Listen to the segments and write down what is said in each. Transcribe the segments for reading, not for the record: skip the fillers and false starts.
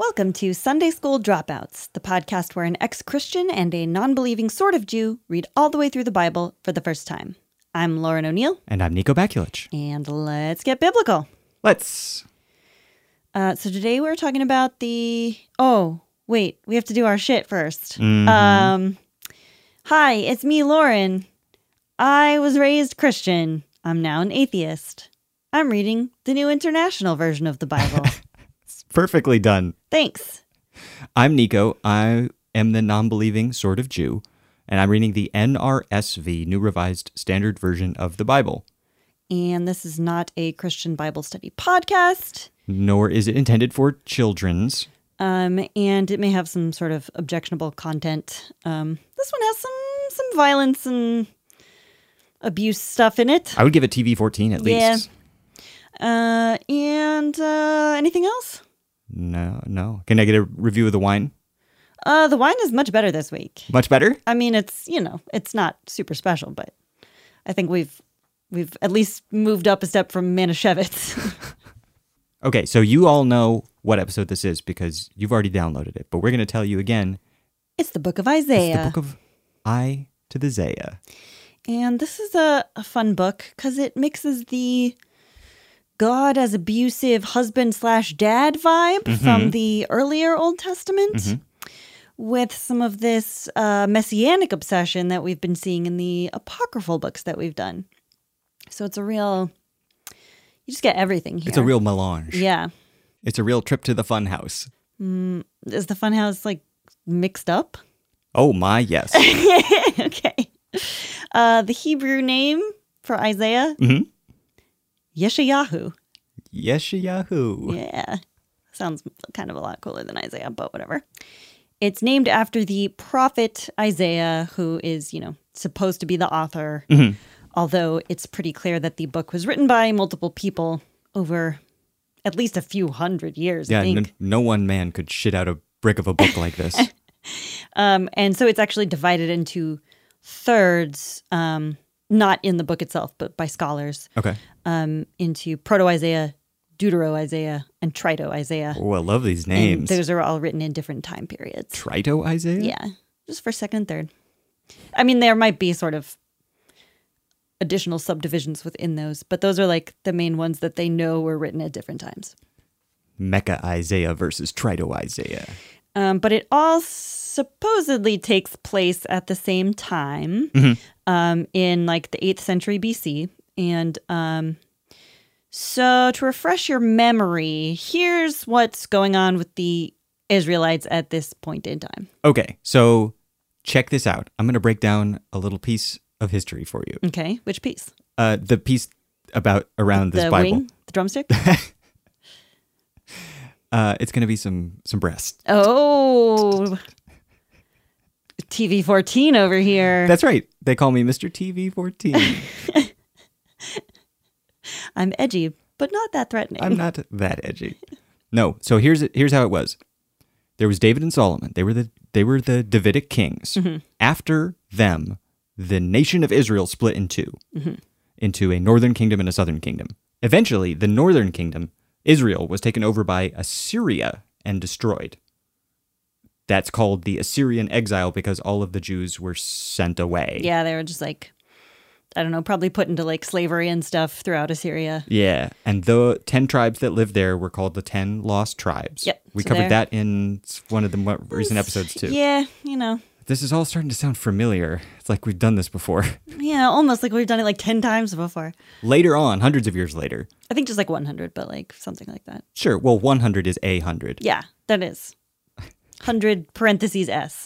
Welcome to Sunday School Dropouts, the podcast where an ex-Christian and a non-believing sort of Jew read all the way through the Bible for the first time. I'm Lauren O'Neill. And I'm Nico Bakulich. And let's get biblical. Let's. So today we're talking about the... Oh, wait, we have to do our shit first. Mm-hmm. Hi, it's me, Lauren. I was raised Christian. I'm now an atheist. I'm reading the New International Version of the Bible. It's perfectly done. Thanks. I'm Nico. I am the non-believing sort of Jew, and I'm reading the NRSV, New Revised Standard Version of the Bible. And this is not a Christian Bible study podcast. Nor is it intended for children's. And it may have some sort of objectionable content. This one has some violence and abuse stuff in it. I would give it TV-14 at least. And anything else? No. Can I get a review of the wine? The wine is much better this week. Much better? I mean, it's not super special, but I think we've at least moved up a step from Manischewitz. Okay, so you all know what episode this is because you've already downloaded it, but we're going to tell you again. It's the book of Isaiah. It's the book of I to the Zaya. And this is a fun book because it mixes the God as abusive husband/dad vibe from the earlier Old Testament with some of this messianic obsession that we've been seeing in the apocryphal books that we've done. So it's a real... You just get everything here. It's a real melange. Yeah. It's a real trip to the fun house. Is the fun house, mixed up? Oh, my, yes. Okay. The Hebrew name for Isaiah? Yeshayahu. Yeshayahu. Yeah. Sounds kind of a lot cooler than Isaiah, but whatever. It's named after the prophet Isaiah, who is, supposed to be the author. Although it's pretty clear that the book was written by multiple people over at least a few hundred years, I think. No one man could shit out a brick of a book like this. And so it's actually divided into thirds, not in the book itself, but by scholars. Okay. Into Proto-Isaiah, Deutero-Isaiah, and Trito-Isaiah. Oh, I love these names. And those are all written in different time periods. Trito-Isaiah? Yeah, just for second and third. I mean, there might be sort of additional subdivisions within those, but those are the main ones that they know were written at different times. Mecha Isaiah versus Trito-Isaiah. But it all supposedly takes place at the same time in the 8th century BC. And so to refresh your memory, here's what's going on with the Israelites at this point in time. Okay, so check this out. I'm going to break down a little piece of history for you. Okay, which piece? The piece around this Bible. The wing? The drumstick? It's going to be some breast. Oh, TV-14 over here. That's right. They call me Mr. TV-14. I'm edgy, but not that threatening. I'm not that edgy. No. So here's how it was. There was David and Solomon. They were the Davidic kings. After them, the nation of Israel split in two, into a northern kingdom and a southern kingdom. Eventually, the northern kingdom, Israel, was taken over by Assyria and destroyed. That's called the Assyrian exile because all of the Jews were sent away. Yeah, they were just probably put into slavery and stuff throughout Assyria. Yeah, and the 10 tribes that lived there were called the 10 lost tribes. Yep. We covered that in one of the more recent episodes too. Yeah, This is all starting to sound familiar. It's like we've done this before. Yeah, almost like we've done it 10 times before. Later on, hundreds of years later. I think just 100, but something like that. Sure. Well, 100 is 100. Yeah, that is. 100 parentheses S.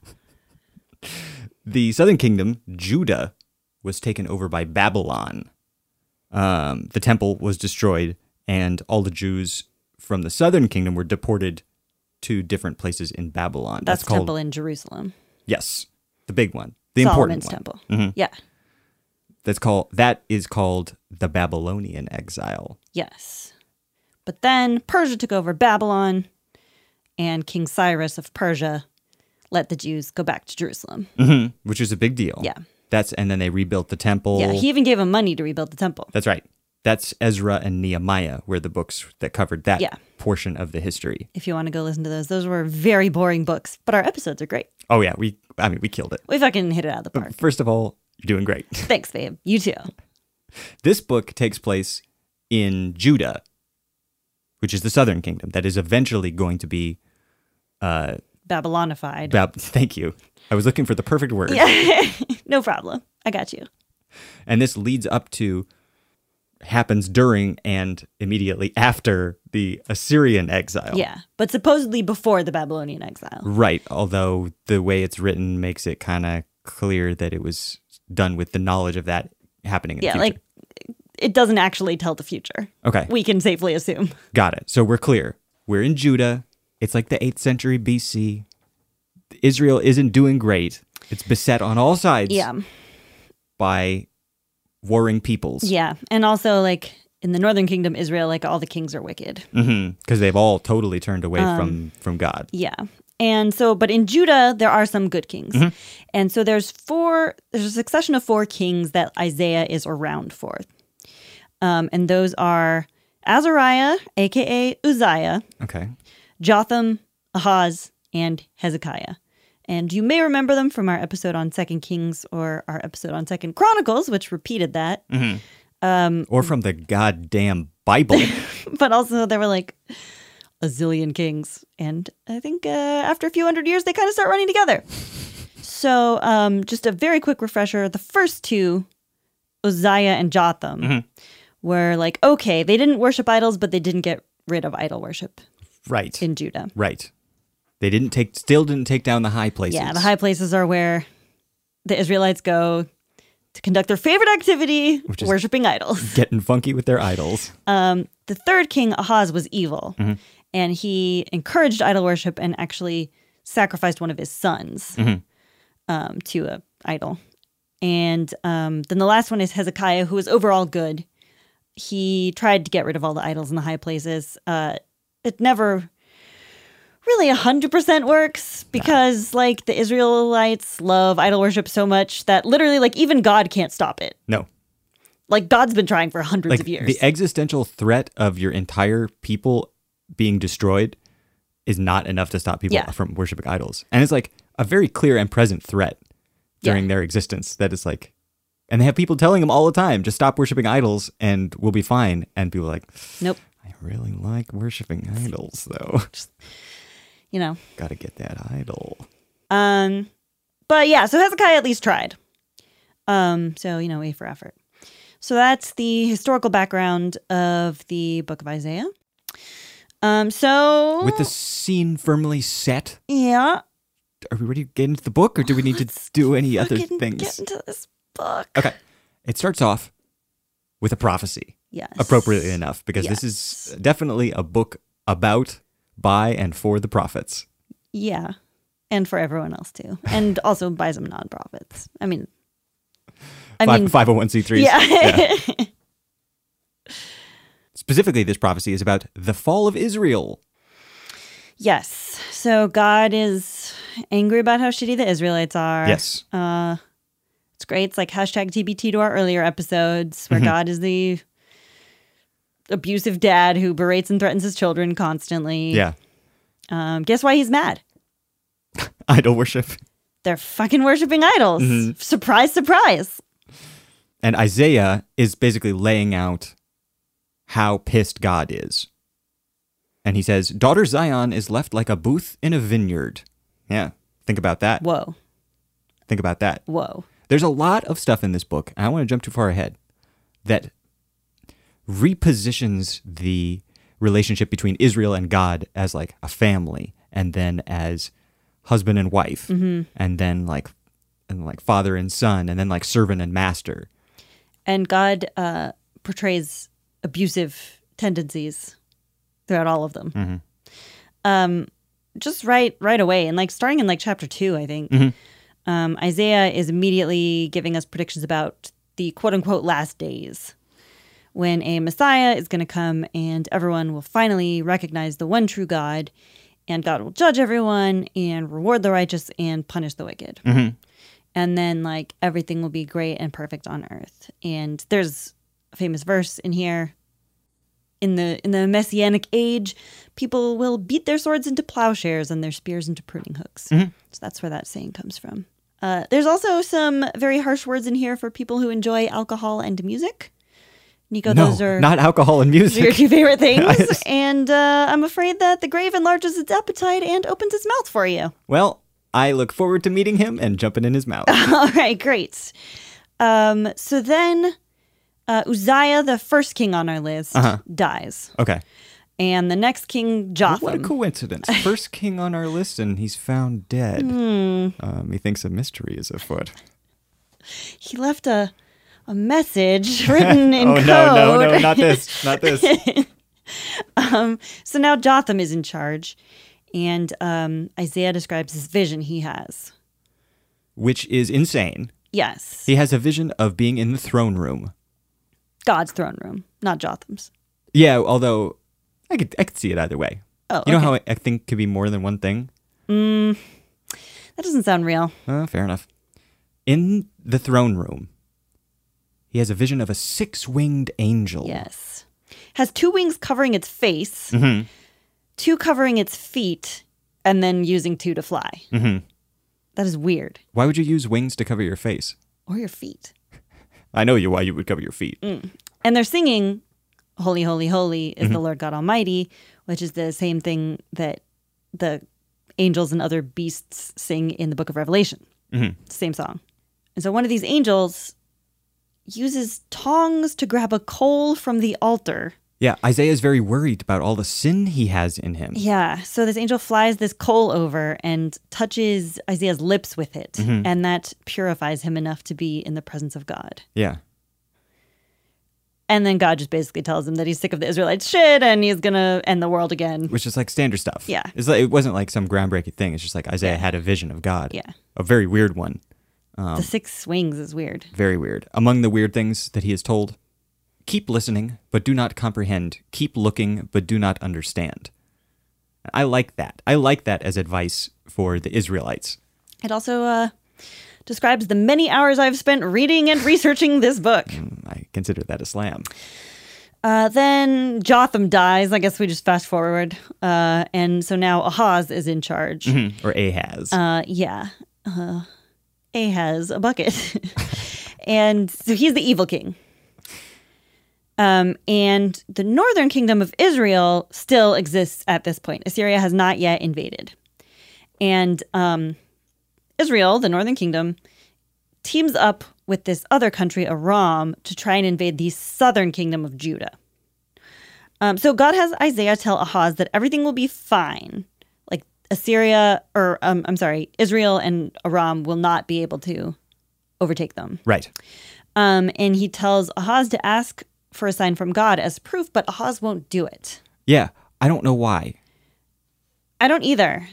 The southern kingdom, Judah, was taken over by Babylon. The temple was destroyed, and all the Jews from the southern kingdom were deported to different places in Babylon. That's called temple in Jerusalem. Yes, the big one, the Solomon's important one. Temple. Yeah. That is called the Babylonian exile. Yes. But then Persia took over Babylon, and King Cyrus of Persia let the Jews go back to Jerusalem. Which is a big deal. Yeah. And then they rebuilt the temple. Yeah, he even gave them money to rebuild the temple. That's right. That's Ezra and Nehemiah were the books that covered that Yeah. portion of the history. If you want to go listen to those were very boring books, but our episodes are great. Oh yeah, we killed it. We fucking hit it out of the park. First of all, you're doing great. Thanks, babe. You too. This book takes place in Judah, which is the southern kingdom that is eventually going to be Babylonified. Thank you. I was looking for the perfect word. No problem. I got you. And this leads up to, happens during and immediately after the Assyrian exile. Yeah, but supposedly before the Babylonian exile. Right, although the way it's written makes it kind of clear that it was done with the knowledge of that happening in the future. Like, it doesn't actually tell the future. Okay. We can safely assume. Got it. So we're clear. We're in Judah. It's like the 8th century BC. Israel isn't doing great. It's beset on all sides by warring peoples. Yeah, and also, like, in the northern kingdom, Israel, like, all the kings are wicked. Because they've all totally turned away from God. Yeah. And so, but in Judah, there are some good kings. And so there's a succession of 4 kings that Isaiah is around for. And those are Azariah, a.k.a. Uzziah, Okay. Jotham, Ahaz, and Hezekiah. And you may remember them from our episode on 2 Kings or our episode on 2 Chronicles, which repeated that. Or from the goddamn Bible. But also there were like a zillion kings. And I think after a few hundred years, they kind of start running together. So just a very quick refresher. The first 2, Uzziah and Jotham, were like, okay, they didn't worship idols, but they didn't get rid of idol worship Right. in Judah. Right. They still didn't take down the high places. Yeah, the high places are where the Israelites go to conduct their favorite activity, Which is worshiping idols. Getting funky with their idols. The third king, Ahaz, was evil, and he encouraged idol worship and actually sacrificed one of his sons to an idol. And then the last one is Hezekiah, who was overall good. He tried to get rid of all the idols in the high places. It never really 100% works because like the Israelites love idol worship so much that literally like even God can't stop it. No. Like God's been trying for hundreds of years. The existential threat of your entire people being destroyed is not enough to stop people from worshiping idols. And it's like a very clear and present threat during their existence that is like, and they have people telling them all the time, just stop worshiping idols and we'll be fine. And people are like, nope. I really like worshiping idols though. Just, you know. Gotta get that idol. But yeah, so Hezekiah at least tried. So, you know, A for effort. So that's the historical background of the book of Isaiah. So with the scene firmly set, yeah. Are we ready to get into the book, or do we need to do any other things? Get into this book. Okay, it starts off with a prophecy. Yes, appropriately enough, because this is definitely a book about, by, and for the prophets. Yeah, and for everyone else too, and also by some nonprofits. I mean 501c3s. Yeah. Specifically, this prophecy is about the fall of Israel. Yes. So God is angry about how shitty the Israelites are. Yes. It's great. It's like hashtag TBT to our earlier episodes where God is the abusive dad who berates and threatens his children constantly. Yeah. Guess why he's mad? Idol worship. They're fucking worshiping idols. Surprise, surprise. And Isaiah is basically laying out how pissed God is. And he says, Daughter Zion is left like a booth in a vineyard. Yeah, think about that. Whoa. Think about that. Whoa. There's a lot of stuff in this book, and I don't want to jump too far ahead, that repositions the relationship between Israel and God as like a family, and then as husband and wife, and then like father and son, and then like servant and master. And God portrays abusive tendencies throughout all of them. Just right away, and like starting in like chapter 2, I think, Isaiah is immediately giving us predictions about the quote unquote last days, when a Messiah is going to come and everyone will finally recognize the one true God, and God will judge everyone and reward the righteous and punish the wicked. And then like everything will be great and perfect on earth. And there's a famous verse in here. In the Messianic age, people will beat their swords into plowshares and their spears into pruning hooks. So that's where that saying comes from. There's also some very harsh words in here for people who enjoy alcohol and music. Nico, No, those are not alcohol and music. your two favorite things. And I'm afraid that the grave enlarges its appetite and opens its mouth for you. Well, I look forward to meeting him and jumping in his mouth. All right, great. So then Uzziah, the first king on our list, dies. Okay. And the next king, Jotham. What a coincidence. First king on our list, and he's found dead. He thinks a mystery is afoot. He left a message written in code. No, not this. Not this. So now Jotham is in charge, and Isaiah describes this vision he has. Which is insane. Yes. He has a vision of being in the throne room. God's throne room, not Jotham's. Yeah, although I could see it either way. Oh, you know how I think could be more than one thing? That doesn't sound real. Fair enough. In the throne room, he has a vision of a 6-winged angel. Yes. Has 2 wings covering its face, 2 covering its feet, and then using 2 to fly. That is weird. Why would you use wings to cover your face? Or your feet. I know why you would cover your feet. And they're singing, Holy, Holy, Holy is the Lord God Almighty, which is the same thing that the angels and other beasts sing in the book of Revelation. Same song. And so one of these angels uses tongs to grab a coal from the altar. Yeah, Isaiah is very worried about all the sin he has in him. Yeah, so this angel flies this coal over and touches Isaiah's lips with it, and that purifies him enough to be in the presence of God. Yeah. And then God just basically tells him that he's sick of the Israelites' shit and he's going to end the world again. Which is like standard stuff. Yeah. It wasn't like some groundbreaking thing. It's just like Isaiah had a vision of God. Yeah. A very weird one. The 6 wings is weird. Very weird. Among the weird things that he is told, keep listening, but do not comprehend. Keep looking, but do not understand. I like that. I like that as advice for the Israelites. It also describes the many hours I've spent reading and researching this book. I consider that a slam. Then Jotham dies. I guess we just fast forward. And so now Ahaz is in charge. Or Ahaz. Yeah. Ahaz, a bucket. And so he's the evil king. And the northern kingdom of Israel still exists at this point. Assyria has not yet invaded. And Israel, the northern kingdom, teams up with this other country, Aram, to try and invade the southern kingdom of Judah. So God has Isaiah tell Ahaz that everything will be fine. Like Israel and Aram will not be able to overtake them. Right. And he tells Ahaz to ask for a sign from God as proof, but Ahaz won't do it. Yeah. I don't know why. I don't either.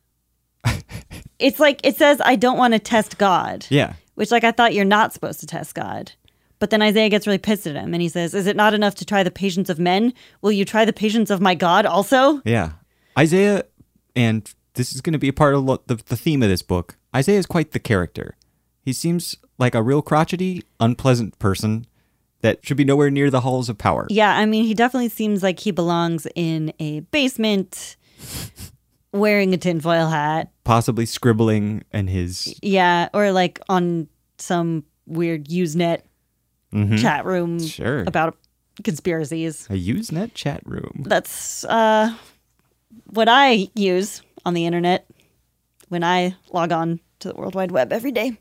It's like, it says, I don't want to test God. Yeah. Which, like, I thought you're not supposed to test God. But then Isaiah gets really pissed at him and he says, is it not enough to try the patience of men? Will you try the patience of my God also? Yeah. Isaiah, and this is going to be a part of the theme of this book, Isaiah is quite the character. He seems like a real crotchety, unpleasant person that should be nowhere near the halls of power. Yeah, I mean, he definitely seems like he belongs in a basement wearing a tinfoil hat. Possibly scribbling in his... Yeah, or like on some weird Usenet chat room about conspiracies. A Usenet chat room. That's what I use on the internet when I log on to the World Wide Web every day.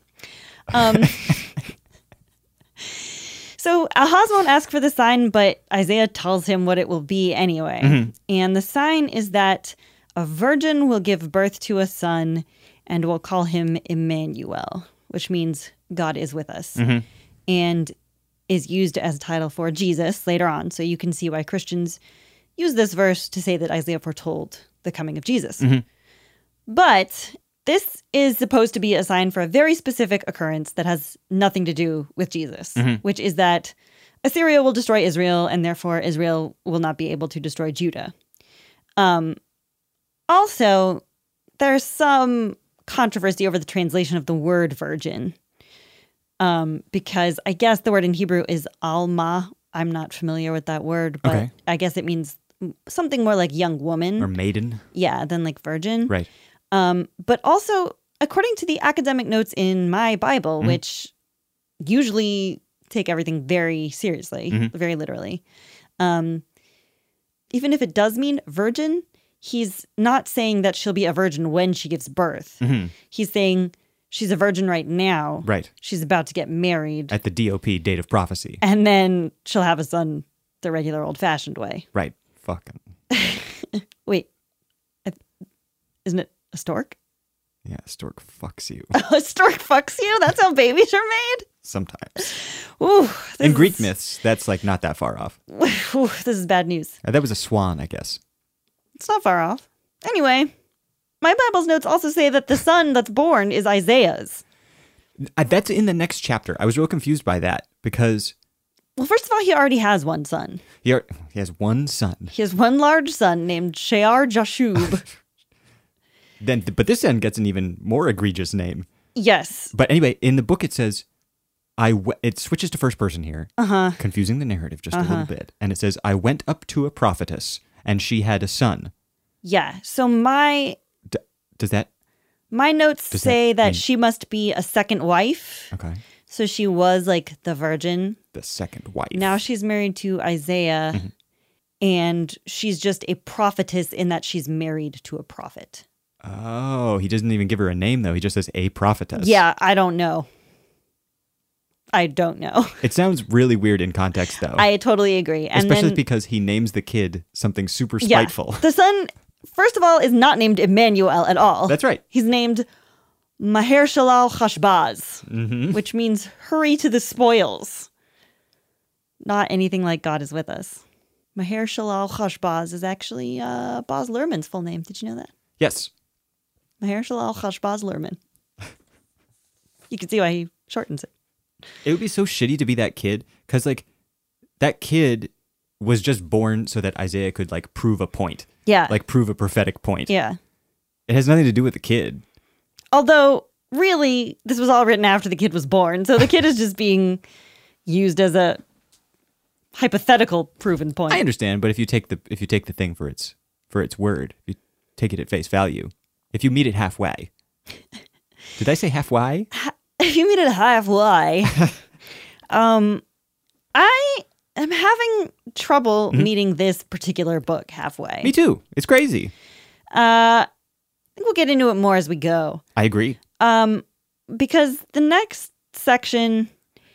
So Ahaz won't ask for the sign, but Isaiah tells him what it will be anyway. And the sign is that a virgin will give birth to a son and will call him Emmanuel, which means God is with us, and is used as a title for Jesus later on. So you can see why Christians use this verse to say that Isaiah foretold the coming of Jesus. But this is supposed to be a sign for a very specific occurrence that has nothing to do with Jesus, which is that Assyria will destroy Israel, and therefore Israel will not be able to destroy Judah. Also, there's some controversy over the translation of the word virgin, because I guess the word in Hebrew is alma, I'm not familiar with that word, but Okay. I guess it means something more like young woman. Or maiden. Yeah, than like virgin. Right. But also, according to the academic notes in my Bible, which usually take everything very seriously, very literally, even if it does mean virgin, he's not saying that she'll be a virgin when she gives birth. He's saying she's a virgin right now. Right. She's about to get married. At the DOP, date of prophecy. And then she'll have a son the regular old-fashioned way. Right. Fucking. Wait. Isn't it a stork? Yeah, stork fucks you. A stork fucks you? That's how babies are made? Sometimes. Ooh, In Greek myths, that's like not that far off. Ooh, this is bad news. That was a swan, I guess. It's not far off. Anyway, my Bible's notes also say that the son that's born is Isaiah's. That's in the next chapter. I was real confused by that because Well, first of all, he already has one son. he has one son. He has one large son named Shear Jashub. But this then gets an even more egregious name. Yes. But anyway, in the book it says, it switches to first person here, confusing the narrative just a little bit. And it says, I went up to a prophetess, and she had a son. Yeah. So my Does that... notes say that mean- she must be a second wife. Okay. So she was like the virgin. The second wife. Now she's married to Isaiah, and she's just a prophetess in that she's married to a prophet. Oh, he doesn't even give her a name, though. He just says a prophetess. Yeah, I don't know. I don't know. It sounds really weird in context, though. I totally agree. And Especially then, because he names the kid something super yeah, spiteful. the son, first of all, is not named Emmanuel at all. That's right. He's named Maher Shalal Chashbaz, which means hurry to the spoils. Not anything like God is with us. Maher Shalal Chashbaz is actually Baz Luhrmann's full name. Did you know that? Yes. Maher Shalal Chashbaz Luhrmann. You can see why he shortens it. It would be so shitty to be that kid, because, like, that kid was just born so that Isaiah could, like, prove a point. Yeah. Like, prove a prophetic point. Yeah. It has nothing to do with the kid. Although, really, this was all written after the kid was born. So the kid is just being used as a hypothetical proven point. I understand, but if you take the thing for its word, if you take it at face value, if you meet it halfway. Did I say halfway? If you meet it halfway, I am having trouble meeting this particular book halfway. Me too. It's crazy. I think we'll get into it more as we go. I agree. Because the next section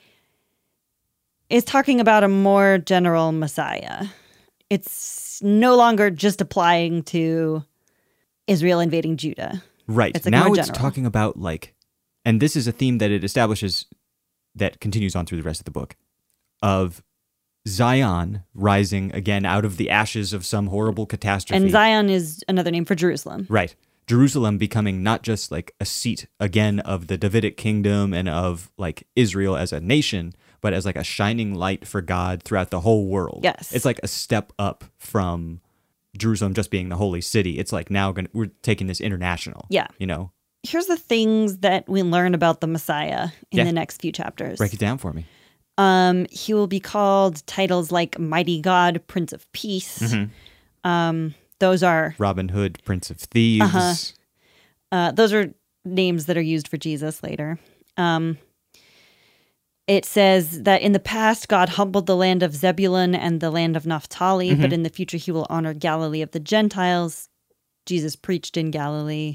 is talking about a more general Messiah. It's no longer just applying to Israel invading Judah. Right. It's like now more it's general. talking about, like, and this is a theme that it establishes that continues on through the rest of the book, of Zion rising again out of the ashes of some horrible catastrophe. And Zion is another name for Jerusalem. Right. Jerusalem becoming not just like a seat again of the Davidic kingdom and of like Israel as a nation, but as like a shining light for God throughout the whole world. Yes. It's like a step up from Jerusalem just being the holy city. It's like now we're taking this international. Yeah. You know? Here's the things that we learn about the Messiah in the next few chapters. Break it down for me. He will be called titles like Mighty God, Prince of Peace. Those are Robin Hood, Prince of Thieves. those are names that are used for Jesus later. It says that in the past, God humbled the land of Zebulun and the land of Naphtali, but in the future, he will honor Galilee of the Gentiles. Jesus preached in Galilee.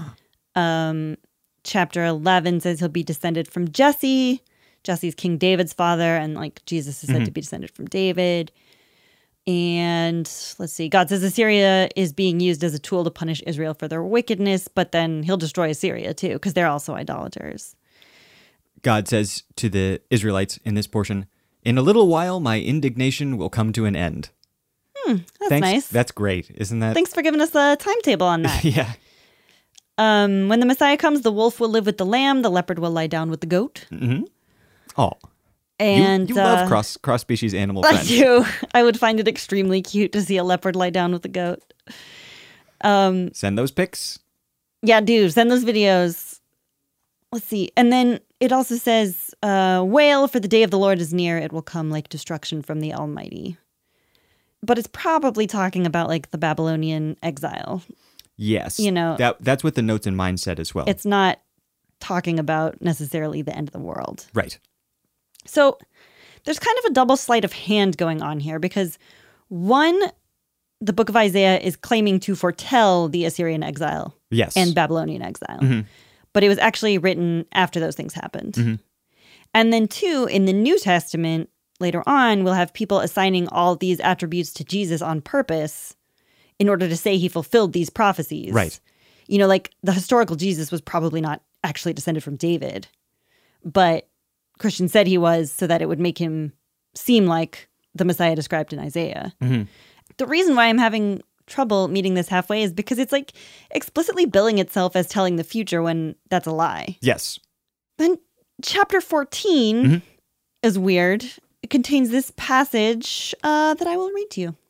Chapter 11 says he'll be descended from Jesse. Jesse's King David's father, and like Jesus is said to be descended from David. And let's see, God says Assyria is being used as a tool to punish Israel for their wickedness, but then he'll destroy Assyria too, because they're also idolaters. God says to the Israelites in this portion, "In a little while, my indignation will come to an end." That's nice. That's great, isn't that? Thanks for giving us a timetable on that. Yeah. When the Messiah comes, the wolf will live with the lamb, the leopard will lie down with the goat. Oh, And you love cross species animal I friends. do. I would find it extremely cute to see a leopard lie down with a goat. Send those pics. Yeah, do send those videos. Let's see. And then it also says wail, for the day of the Lord is near. It will come like destruction from the Almighty. But it's probably talking about like the Babylonian exile. Yes. You know, that's what the notes in mine said as well. it's not talking about necessarily the end of the world. Right. So there's kind of a double sleight of hand going on here because one, the book of Isaiah is claiming to foretell the Assyrian exile Yes. and Babylonian exile. But it was actually written after those things happened. And then two, in the New Testament, later on, we'll have people assigning all these attributes to Jesus on purpose in order to say he fulfilled these prophecies. Right. You know, like the historical Jesus was probably not actually descended from David, but Christians said he was so that it would make him seem like the Messiah described in Isaiah. The reason why I'm having trouble meeting this halfway is because it's like explicitly billing itself as telling the future when that's a lie. Yes. Then chapter 14 is weird. It contains this passage that I will read to you.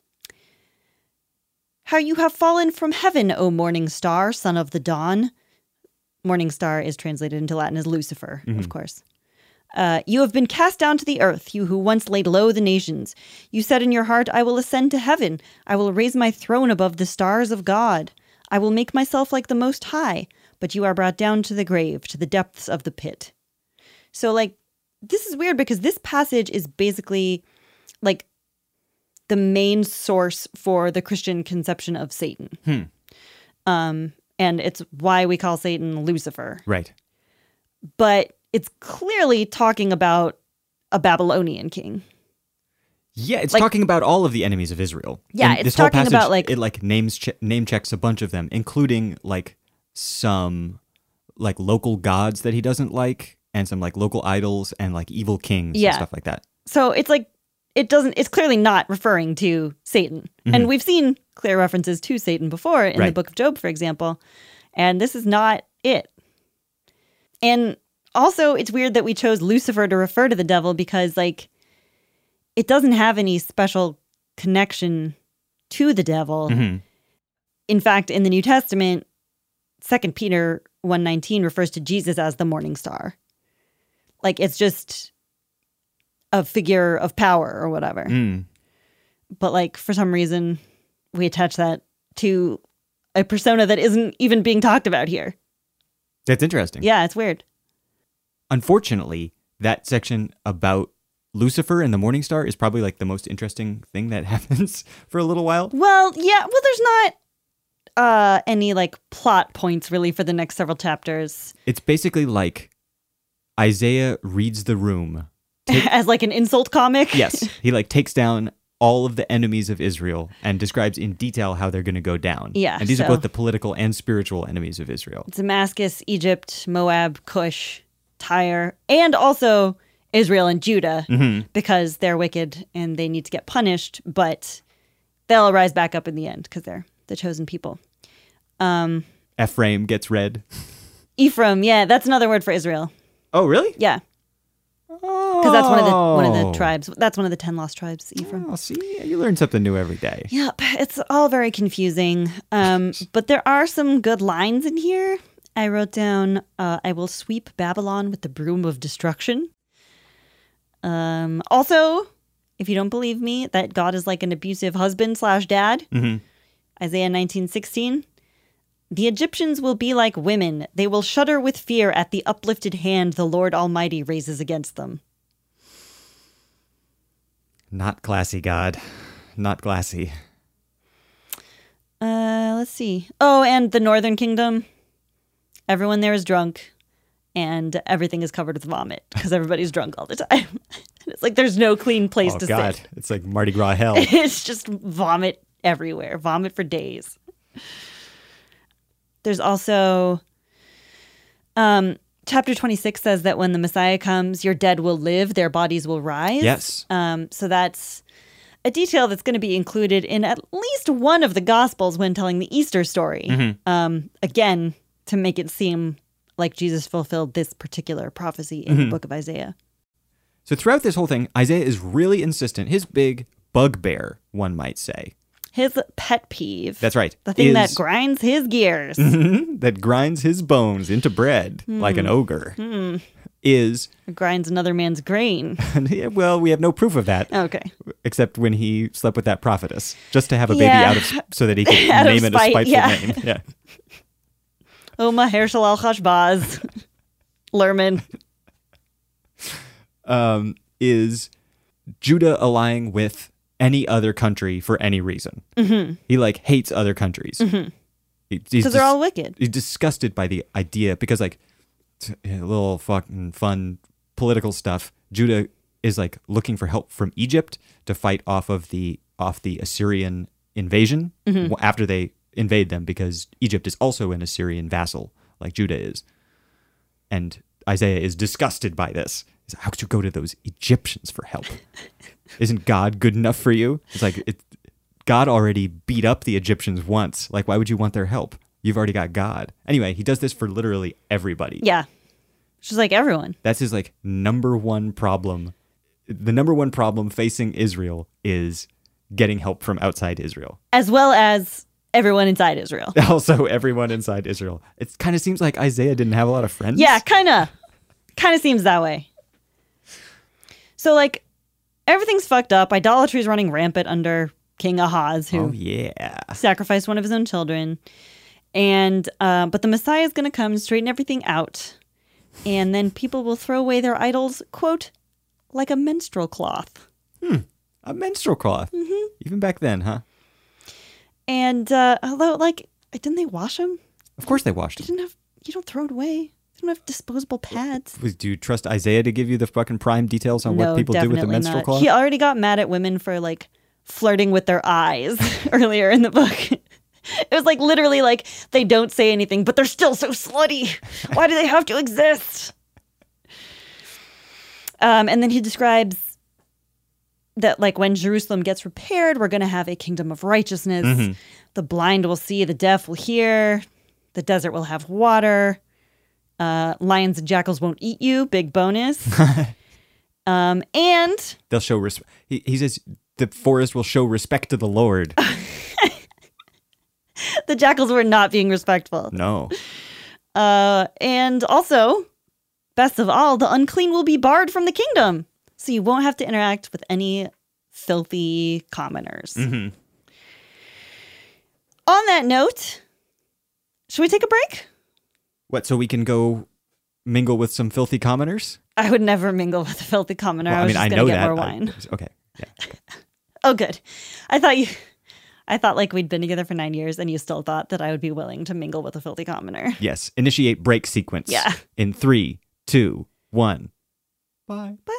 How you have fallen from heaven, O morning star, son of the dawn. Morning star is translated into Latin as Lucifer, of course. You have been cast down to the earth, you who once laid low the nations. You said in your heart, I will ascend to heaven. I will raise my throne above the stars of God. I will make myself like the Most High. But you are brought down to the grave, to the depths of the pit. So, like, this is weird because this passage is basically, like, the main source for the Christian conception of Satan. And it's why we call Satan Lucifer. Right. But it's clearly talking about a Babylonian king. Yeah, it's Like- talking about all of the enemies of Israel. Yeah, And it's this whole talking passage, about, like- it like name checks a bunch of them, including like some like local gods that he doesn't like, and some like local idols and like evil kings Yeah. and stuff like that. So it's like, it's clearly not referring to Satan. And we've seen clear references to Satan before in the Right. book of Job, for example. And this is not it. And also, it's weird that we chose Lucifer to refer to the devil because, like, it doesn't have any special connection to the devil. In fact, in the New Testament, 2 Peter 1:19 refers to Jesus as the morning star. Like, it's just a figure of power or whatever. But, like, for some reason, we attach that to a persona that isn't even being talked about here. That's interesting. Yeah, it's weird. Unfortunately, that section about Lucifer and the Morning Star is probably like the most interesting thing that happens for a little while. Well, yeah. Well, there's not any, like, plot points, really, for the next several chapters. It's basically like Isaiah reads the room. As, like, an insult comic. Yes, he like takes down all of the enemies of Israel and describes in detail how they're going to go down. Yeah, and these are so- both the political and spiritual enemies of Israel. Damascus, Egypt, Moab, Cush, Tyre, and also Israel and Judah, because they're wicked and they need to get punished, but they'll rise back up in the end because they're the chosen people. Ephraim gets red. Ephraim, yeah, that's another word for Israel. Oh, really? Yeah, because that's one of the tribes. That's one of the 10 lost tribes, Ephraim. Oh, see, you learn something new every day. Yep, it's all very confusing. But there are some good lines in here. I wrote down, I will sweep Babylon with the broom of destruction. Also, if you don't believe me, that God is like an abusive husband / dad. Isaiah 19:16. The Egyptians will be like women. They will shudder with fear at the uplifted hand the Lord Almighty raises against them. Not classy, God. Not classy. Let's see. Oh, and the Northern Kingdom. Everyone there is drunk, and everything is covered with vomit because everybody's drunk all the time. It's like there's no clean place Oh, to God. sit. It's like Mardi Gras hell. It's just vomit everywhere. Vomit for days. There's also chapter 26 says that when the Messiah comes, your dead will live, their bodies will rise. Yes. So that's a detail that's going to be included in at least one of the Gospels when telling the Easter story. Again, to make it seem like Jesus fulfilled this particular prophecy in the book of Isaiah. So throughout this whole thing, Isaiah is really insistent. His big bugbear, one might say. His pet peeve. That's right. The thing that is- grinds his gears. that grinds his bones into bread like an ogre. is... Grinds another man's grain. Well, we have no proof of that. Okay. Except when he slept with that prophetess, just to have a baby Yeah. so that he could Out of name it a spite, spiteful yeah. name. Yeah. Oh, Mahershal al-Khashbaz. Lerman. Is Judah allying with any other country for any reason. Mm-hmm. He like hates other countries. Mm-hmm. Because they're all wicked. He's disgusted by the idea because like a little fucking fun political stuff. Judah is like looking for help from Egypt to fight off the Assyrian invasion after they invade them, because Egypt is also an Assyrian vassal like Judah is. And Isaiah is disgusted by this. He's like, how could you go to those Egyptians for help? Isn't God good enough for you? It's like God already beat up the Egyptians once. Like, why would you want their help? You've already got God. Anyway, he does this for literally everybody. Yeah. Just like everyone. That's his like number one problem. The number one problem facing Israel is getting help from outside Israel. As well as everyone inside Israel. Also, everyone inside Israel. It kind of seems like Isaiah didn't have a lot of friends. Yeah, kind of seems that way. So, like, everything's fucked up. Idolatry is running rampant under King Ahaz, who sacrificed one of his own children. And but the Messiah is going to come and straighten everything out. And then people will throw away their idols, quote, like a menstrual cloth. A menstrual cloth. Mm-hmm. Even back then, huh? And although, like, didn't they wash them? Of course they washed them. You don't throw it away. You don't have disposable pads. Do you trust Isaiah to give you the fucking prime details on what people do with the menstrual cloth? He already got mad at women for, like, flirting with their eyes earlier in the book. It was, like, literally, like, they don't say anything, but they're still so slutty. Why do they have to exist? And then he describes that, like, when Jerusalem gets repaired, we're going to have a kingdom of righteousness. Mm-hmm. The blind will see, the deaf will hear, the desert will have water. Lions and jackals won't eat you. Big bonus. And they'll show respect. He says the forest will show respect to the Lord. The jackals were not being respectful. No. And also, best of all, the unclean will be barred from the kingdom. So you won't have to interact with any filthy commoners. Mm-hmm. On that note, should we take a break? What, so we can go mingle with some filthy commoners? I would never mingle with a filthy commoner. Well, I was just going to get more wine. Okay. Yeah. Oh, good. I thought like we'd been together for 9 years and you still thought that I would be willing to mingle with a filthy commoner. Yes. Initiate break sequence. Yeah. In 3, 2, 1. Bye. Bye.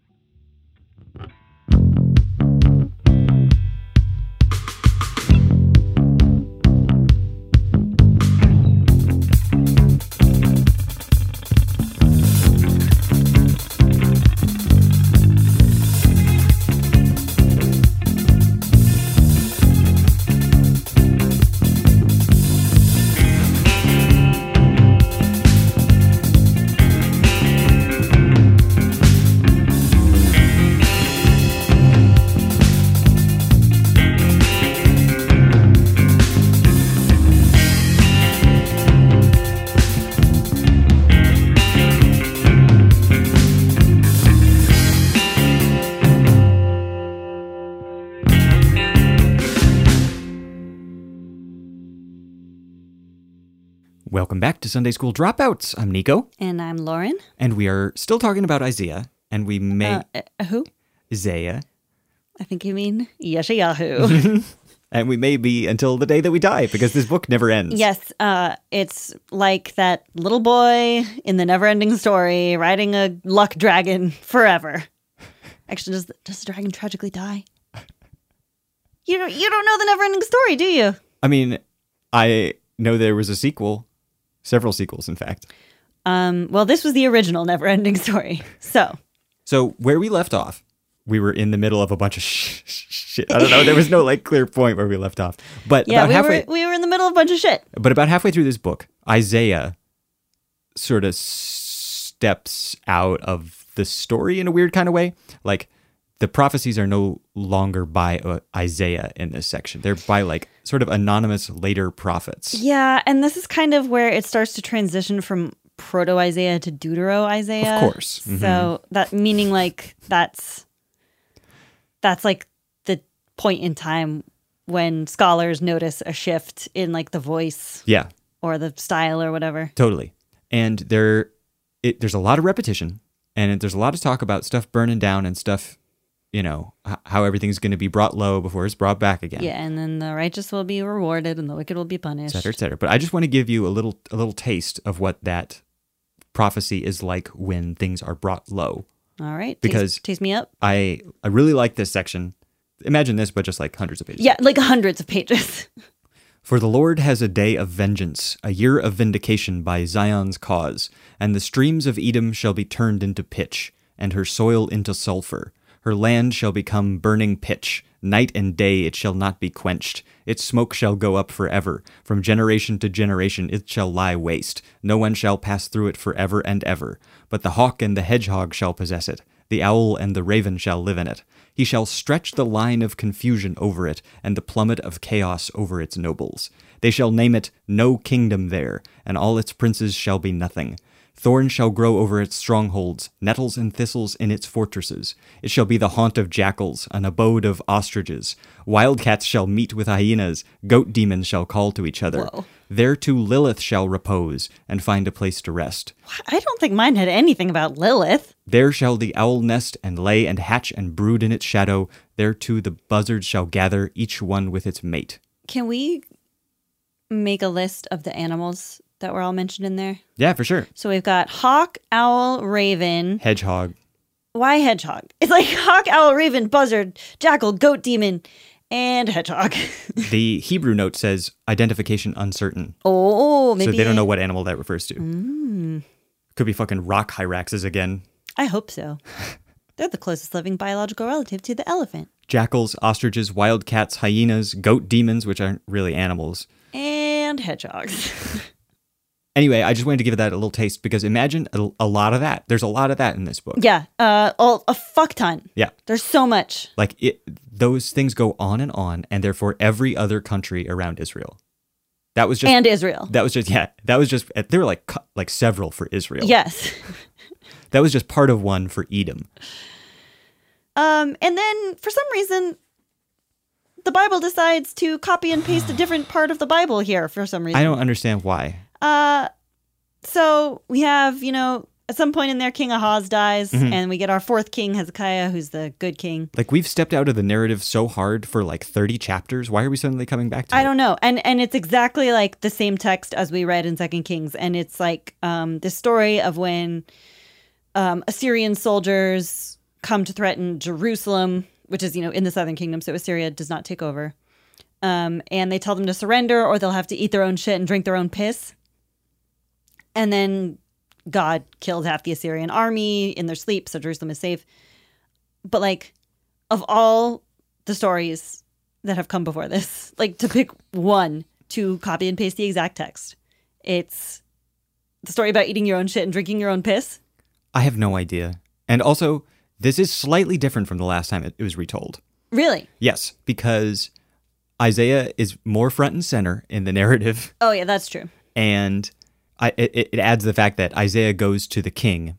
Welcome back to Sunday School Dropouts. I'm Nico. And I'm Lauren. And we are still talking about Isaiah. And we may... who? Isaiah. I think you mean Yeshayahu. And we may be until the day that we die, because this book never ends. Yes, it's like that little boy in the never-ending story riding a luck dragon forever. Actually, does the dragon tragically die? You don't know the never-ending story, do you? I mean, I know there was a sequel. Several sequels, in fact. Well, this was the original never-ending story. So where we left off, we were in the middle of a bunch of shit. I don't know. There was no like clear point where we left off. But yeah, about we were in the middle of a bunch of shit. But about halfway through this book, Isaiah sort of steps out of the story in a weird kind of way. Like, the prophecies are no longer by Isaiah in this section. They're by like sort of anonymous later prophets. Yeah, and this is kind of where it starts to transition from Proto-Isaiah to Deutero-Isaiah. Of course. Mm-hmm. So that meaning like that's like the point in time when scholars notice a shift in like the voice Yeah, or the style or whatever. totally. And there's a lot of repetition, and there's a lot of talk about stuff burning down and stuff, how everything's going to be brought low before it's brought back again. Yeah, and then the righteous will be rewarded and the wicked will be punished. Et cetera, et cetera. But I just want to give you a little taste of what that prophecy is like when things are brought low. All right. Because taste me up. I really like this section. Imagine this, but just like hundreds of pages. Yeah, like hundreds of pages. For the Lord has a day of vengeance, a year of vindication by Zion's cause, and the streams of Edom shall be turned into pitch, and her soil into sulfur. Her land shall become burning pitch. Night and day it shall not be quenched. Its smoke shall go up forever. From generation to generation it shall lie waste. No one shall pass through it forever and ever. But the hawk and the hedgehog shall possess it. The owl and the raven shall live in it. He shall stretch the line of confusion over it, and the plummet of chaos over its nobles. They shall name it No Kingdom there, and all its princes shall be nothing. Thorns shall grow over its strongholds, nettles and thistles in its fortresses. It shall be the haunt of jackals, an abode of ostriches. Wildcats shall meet with hyenas, goat demons shall call to each other. Whoa. There too Lilith shall repose, and find a place to rest. I don't think mine had anything about Lilith. There shall the owl nest, and lay, and hatch, and brood in its shadow. There too the buzzards shall gather, each one with its mate. Can we make a list of the animals that were all mentioned in there? Yeah, for sure. So we've got hawk, owl, raven. Hedgehog. Why hedgehog? It's like hawk, owl, raven, buzzard, jackal, goat demon, and hedgehog. The Hebrew note says identification uncertain. Oh, maybe. So they don't know what animal that refers to. Could be fucking rock hyraxes again. I hope so. They're the closest living biological relative to the elephant. Jackals, ostriches, wildcats, hyenas, goat demons, which aren't really animals. And hedgehogs. Anyway, I just wanted to give that a little taste because imagine a lot of that. There's a lot of that in this book. Yeah, a fuck ton. Yeah. There's so much. Like those things go on, and therefore every other country around Israel. That was just and Israel. That was just there were like several for Israel. Yes. That was just part of one for Edom. And then for some reason, the Bible decides to copy and paste a different part of the Bible here for some reason. I don't understand why. So we have, at some point in there, King Ahaz dies, Mm-hmm. and we get our fourth king, Hezekiah, who's the good king. Like, we've stepped out of the narrative so hard for like 30 chapters. Why are we suddenly coming back to it? I don't know. And it's exactly like the same text as we read in 2 Kings. And it's like the story of when Assyrian soldiers come to threaten Jerusalem, which is, in the southern kingdom. So Assyria does not take over. And they tell them to surrender or they'll have to eat their own shit and drink their own piss. And then God killed half the Assyrian army in their sleep, so Jerusalem is safe. But like, of all the stories that have come before this, like to pick one to copy and paste the exact text, it's the story about eating your own shit and drinking your own piss. I have no idea. And also, this is slightly different from the last time it was retold. Really? Yes, because Isaiah is more front and center in the narrative. Oh yeah, that's true. And it adds the fact that Isaiah goes to the king,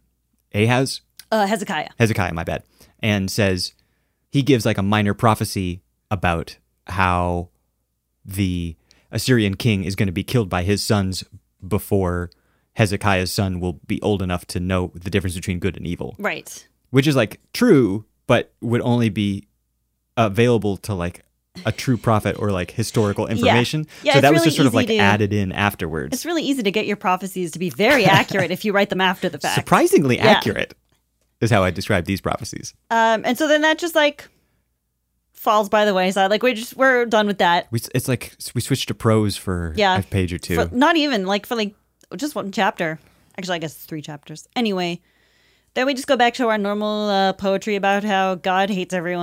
Hezekiah, my bad, and says, he gives like a minor prophecy about how the Assyrian king is going to be killed by his sons before Hezekiah's son will be old enough to know the difference between good and evil. Right. Which is like true, but would only be available to like a true prophet or like historical information. Yeah, so that was really just sort of like easy added in afterwards. It's really easy to get your prophecies to be very accurate if you write them after the fact. Surprisingly accurate is how I describe these prophecies. And so then that just like falls by the wayside. Like we're done with that. It's like we switched to prose for a page or two. Not even for just one chapter. Actually, I guess it's 3 chapters. Anyway, then we just go back to our normal poetry about how God hates everyone.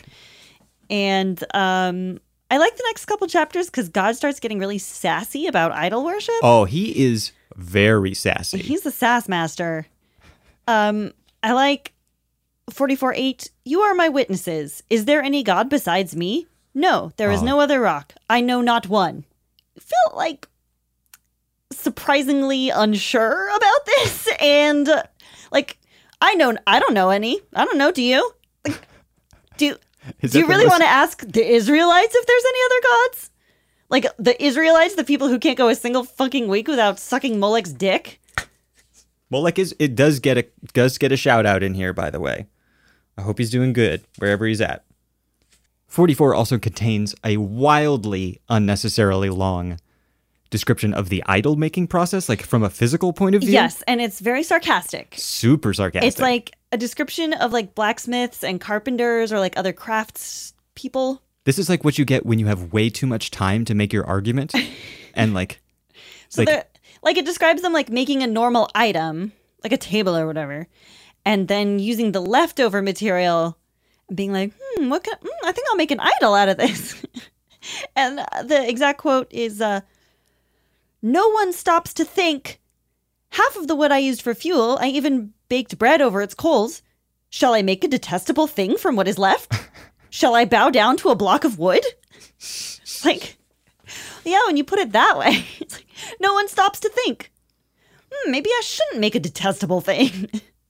And I like the next couple chapters because God starts getting really sassy about idol worship. Oh, he is very sassy. He's the sass master. I like 44:8. You are my witnesses. Is there any God besides me? No, there is no other rock. I know not one. Felt like surprisingly unsure about this. And like, I don't know any. I don't know. Do you? Like, do you really want to ask the Israelites if there's any other gods? Like the Israelites, the people who can't go a single fucking week without sucking Molech's dick? Molech does get a shout out in here, by the way. I hope he's doing good wherever he's at. 44 also contains a wildly unnecessarily long description of the idol making process, like from a physical point of view. Yes, and it's very sarcastic. Super sarcastic. It's like a description of like blacksmiths and carpenters or like other crafts people. This is like what you get when you have way too much time to make your argument. And like... So like it describes them like making a normal item, like a table or whatever, and then using the leftover material and being like, I think I'll make an idol out of this. And the exact quote is, no one stops to think, half of the wood I used for fuel, I even baked bread over its coals. Shall I make a detestable thing from what is left? Shall I bow down to a block of wood? Like, yeah, when you put it that way, it's like, no one stops to think, maybe I shouldn't make a detestable thing.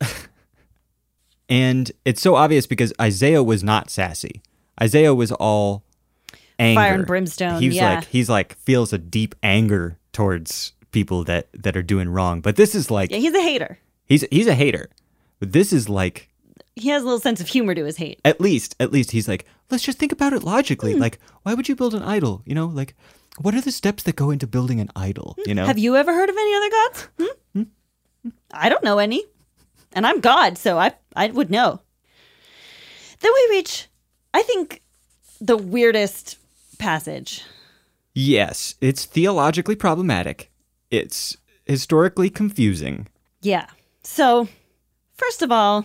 And it's so obvious because Isaiah was not sassy. Isaiah was all anger. Fire and brimstone, He's like feels a deep anger towards people that are doing wrong. But this is like... Yeah, he's a hater. He's a hater. But this is like... He has a little sense of humor to his hate. At least he's like, let's just think about it logically. Like, why would you build an idol? You know, like, what are the steps that go into building an idol? You know? Have you ever heard of any other gods? I don't know any. And I'm God, so I would know. Then we reach, I think, the weirdest passage. Yes, it's theologically problematic. It's historically confusing. Yeah. So, first of all,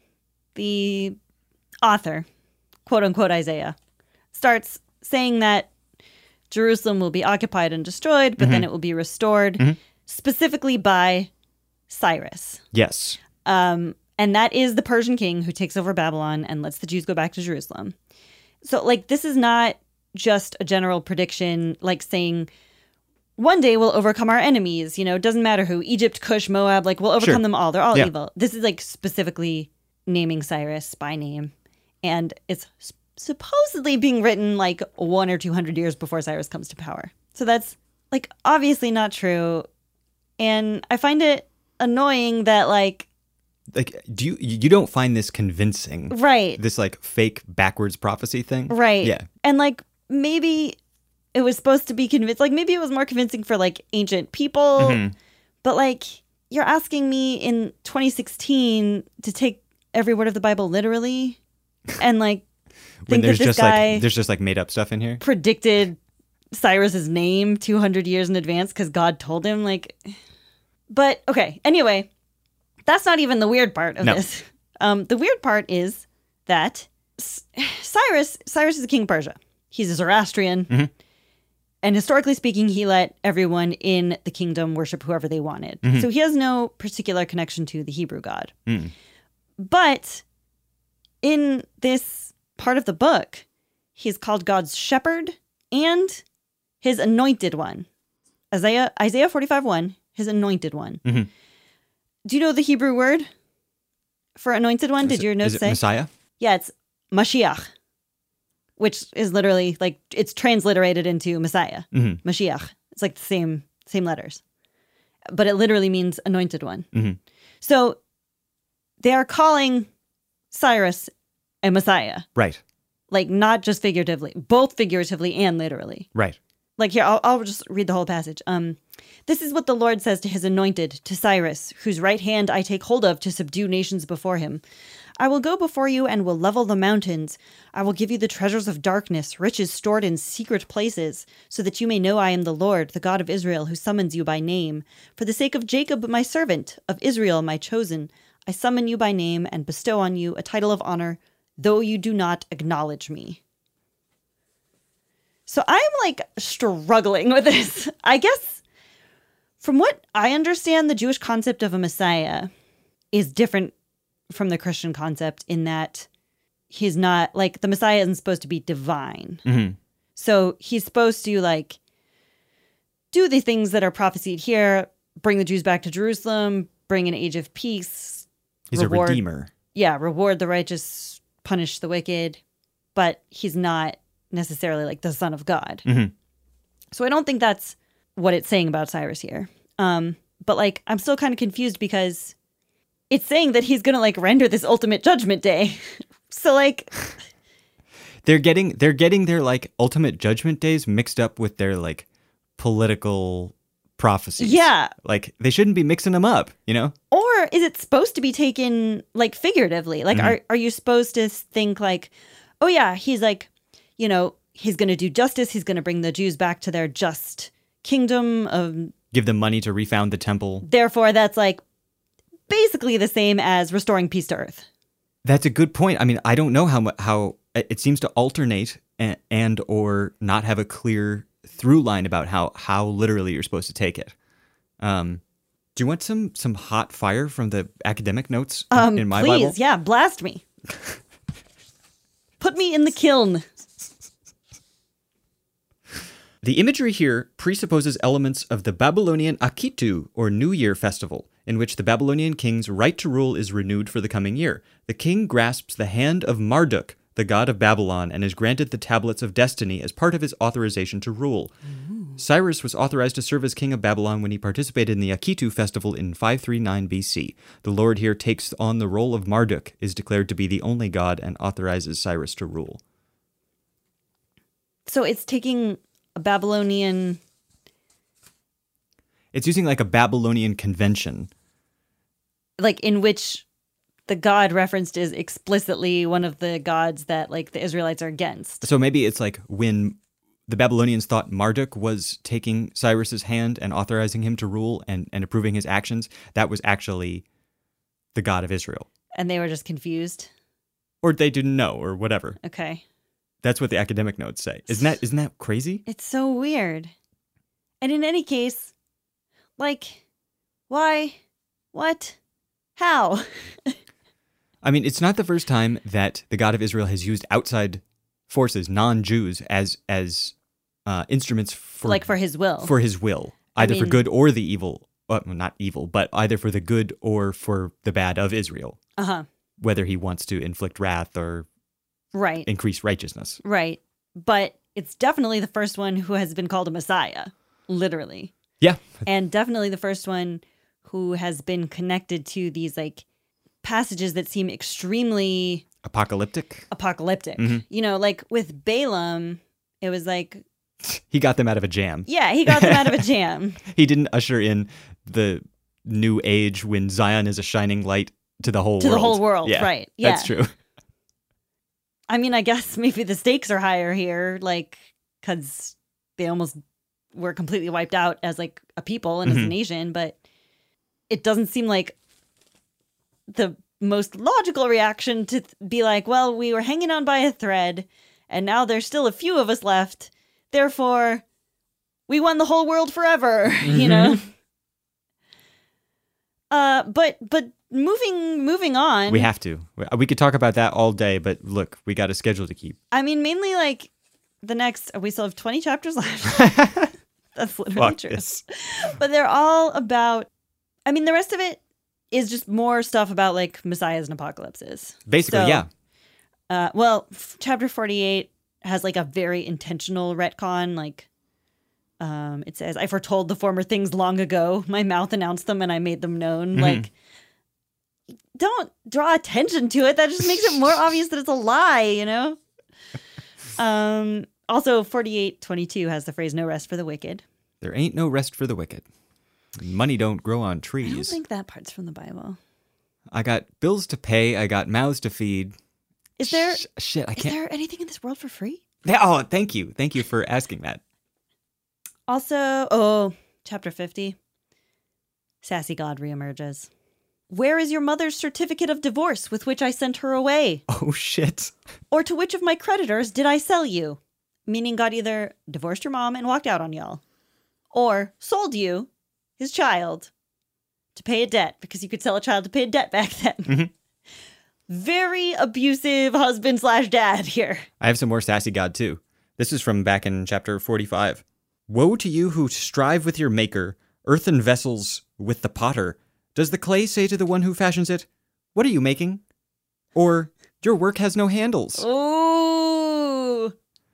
the author, quote unquote Isaiah, starts saying that Jerusalem will be occupied and destroyed, but then it will be restored, specifically by Cyrus. Yes. And that is the Persian king who takes over Babylon and lets the Jews go back to Jerusalem. So, like, this is not just a general prediction, like saying, one day we'll overcome our enemies. You know, it doesn't matter who, Egypt, Cush, Moab, like, we'll overcome them all. They're all evil. This is, like, specifically naming Cyrus by name. And it's supposedly being written, like, 100 or 200 years before Cyrus comes to power. So that's, like, obviously not true. And I find it annoying that, like, do you don't find this convincing, right? This like fake backwards prophecy thing, right? Yeah, and like maybe it was supposed to be convincing. Like maybe it was more convincing for like ancient people, but like you're asking me in 2016 to take every word of the Bible literally, and like when think there's that this just guy like there's just like made up stuff in here. Predicted Cyrus's name 200 years in advance because God told him. Like, but okay. Anyway. That's not even the weird part of this. The weird part is that Cyrus is the king of Persia. He's a Zoroastrian. And historically speaking, he let everyone in the kingdom worship whoever they wanted. So he has no particular connection to the Hebrew God. But in this part of the book, he's called God's shepherd and his anointed one. Isaiah 45:1, his anointed one. Do you know the Hebrew word for anointed one? Did your notes say? Messiah? Yeah, it's Mashiach, which is literally like it's transliterated into Messiah. Mashiach. It's like the same letters, but it literally means anointed one. So they are calling Cyrus a Messiah, right? Like not just figuratively, both figuratively and literally, right? Like here, I'll just read the whole passage. This is what the Lord says to his anointed, to Cyrus, whose right hand I take hold of to subdue nations before him. I will go before you and will level the mountains. I will give you the treasures of darkness, riches stored in secret places, so that you may know I am the Lord, the God of Israel, who summons you by name. For the sake of Jacob, my servant, of Israel, my chosen, I summon you by name and bestow on you a title of honor, though you do not acknowledge me. So I'm like struggling with this. I guess from what I understand, the Jewish concept of a Messiah is different from the Christian concept in that he's not like the Messiah isn't supposed to be divine. So he's supposed to like do the things that are prophesied here, bring the Jews back to Jerusalem, bring an age of peace. He's a redeemer. Yeah, reward the righteous, punish the wicked, but he's not necessarily like the son of God. Mm-hmm. So I don't think that's what it's saying about Cyrus here. But like, I'm still kind of confused because it's saying that he's going to like render this ultimate judgment day. So like, they're getting their like ultimate judgment days mixed up with their like political prophecies. Yeah. Like they shouldn't be mixing them up, you know? Or is it supposed to be taken like figuratively? Like, are you supposed to think like, oh yeah, he's like, you know, he's going to do justice. He's going to bring the Jews back to their just kingdom of... Give them money to refound the temple. Therefore, that's like basically the same as restoring peace to earth. That's a good point. I mean, I don't know how it seems to alternate and or not have a clear through line about how literally you're supposed to take it. Do you want some hot fire from the academic notes in my please, Bible? Yeah, blast me. Put me in the kiln. The imagery here presupposes elements of the Babylonian Akitu, or New Year festival, in which the Babylonian king's right to rule is renewed for the coming year. The king grasps the hand of Marduk, the god of Babylon, and is granted the tablets of destiny as part of his authorization to rule. Ooh. Cyrus was authorized to serve as king of Babylon when he participated in the Akitu festival in 539 BC. The Lord here takes on the role of Marduk, is declared to be the only god, and authorizes Cyrus to rule. So it's taking a Babylonian... It's using like a Babylonian convention. Like in which the god referenced is explicitly one of the gods that like the Israelites are against. So maybe it's like when the Babylonians thought Marduk was taking Cyrus's hand and authorizing him to rule and approving his actions, that was actually the god of Israel. And they were just confused? Or they didn't know, or whatever. Okay. That's what the academic notes say. Isn't that crazy? It's so weird. And in any case, like, why? What? How? I mean, it's not the first time that the God of Israel has used outside forces, non-Jews, as instruments for... Like for his will. For his will. Either for good or the evil. Well, not evil, but either for the good or for the bad of Israel. Uh-huh. Whether he wants to inflict wrath or increase righteousness. Right. But it's definitely the first one who has been called a Messiah. Literally. Yeah. And definitely the first one who has been connected to these like passages that seem extremely apocalyptic. Mm-hmm. You know, like with Balaam, it was like he got them out of a jam. Yeah, he got them out of a jam. He didn't usher in the new age when Zion is a shining light to the whole world. To the whole world, yeah, right. Yeah. That's true. I mean, I guess maybe the stakes are higher here, like, because they almost were completely wiped out as like a people and as a nation, but it doesn't seem like the most logical reaction to be like, well, we were hanging on by a thread and now there's still a few of us left. Therefore, we won the whole world forever, you know? But moving on. We have to. We could talk about that all day, but look, we got a schedule to keep. I mean, mainly like the next, we still have 20 chapters left. That's literally true. This. But they're all about, I mean, the rest of it is just more stuff about like messiahs and apocalypses. Basically, so, yeah. Well, chapter 48 has like a very intentional retcon. Like, it says, I foretold the former things long ago. My mouth announced them and I made them known. Like, don't draw attention to it. That just makes it more obvious that it's a lie, you know? Also, 48:22 has the phrase, no rest for the wicked. There ain't no rest for the wicked. Money don't grow on trees. I don't think that part's from the Bible. I got bills to pay. I got mouths to feed. Is there... Shit, I can't... Is there anything in this world for free? Oh, thank you. Thank you for asking that. Also, chapter 50. Sassy God reemerges. Where is your mother's certificate of divorce with which I sent her away? Oh, shit. Or to which of my creditors did I sell you? Meaning God either divorced your mom and walked out on y'all, or sold you, his child, to pay a debt, because you could sell a child to pay a debt back then. Very abusive husband/dad here. I have some more sassy God, too. This is from back in chapter 45. Woe to you who strive with your maker, earthen vessels with the potter. Does the clay say to the one who fashions it, "What are you making?" Or, "Your work has no handles"? Ooh.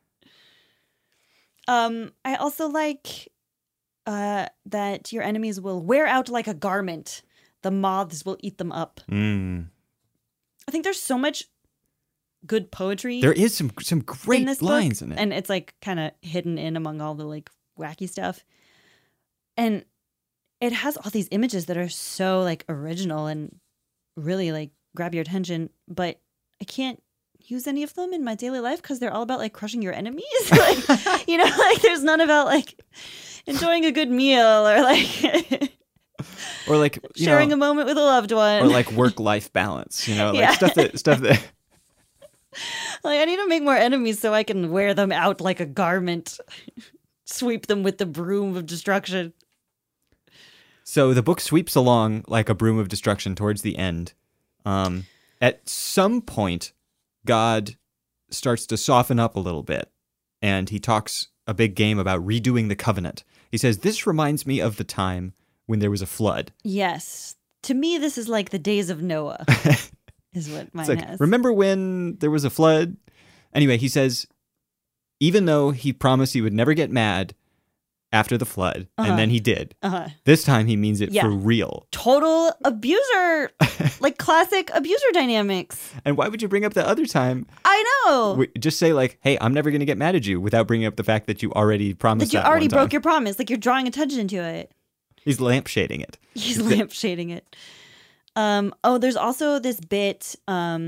I also like that your enemies will wear out like a garment. The moths will eat them up. Mm. I think there's so much good poetry. There is some great in this lines book, in it. and it's like kind of hidden in among all the like wacky stuff. And it has all these images that are so like original and really like grab your attention, but I can't use any of them in my daily life because they're all about like crushing your enemies. Like, like there's none about like enjoying a good meal or like or like sharing a moment with a loved one, or like work-life balance. Like Yeah. stuff that. Like I need to make more enemies so I can wear them out like a garment, sweep them with the broom of destruction. So the book sweeps along like a broom of destruction towards the end. At some point, God starts to soften up a little bit, and he talks a big game about redoing the covenant. He says, "This reminds me of the time when there was a flood." Yes. To me, this is like the days of Noah, is what mine It's like, has. remember when there was a flood? Anyway, he says, even though he promised he would never get mad after the flood, and then he did, this time he means it for real. Total abuser, like classic abuser dynamics. And why would you bring up the other time? I know. Just say like, "Hey, I'm never going to get mad at you," without bringing up the fact that you already promised That you that already one time. broke your promise. Like you're drawing attention to it. He's lampshading it. He's lampshading it. There's also this bit.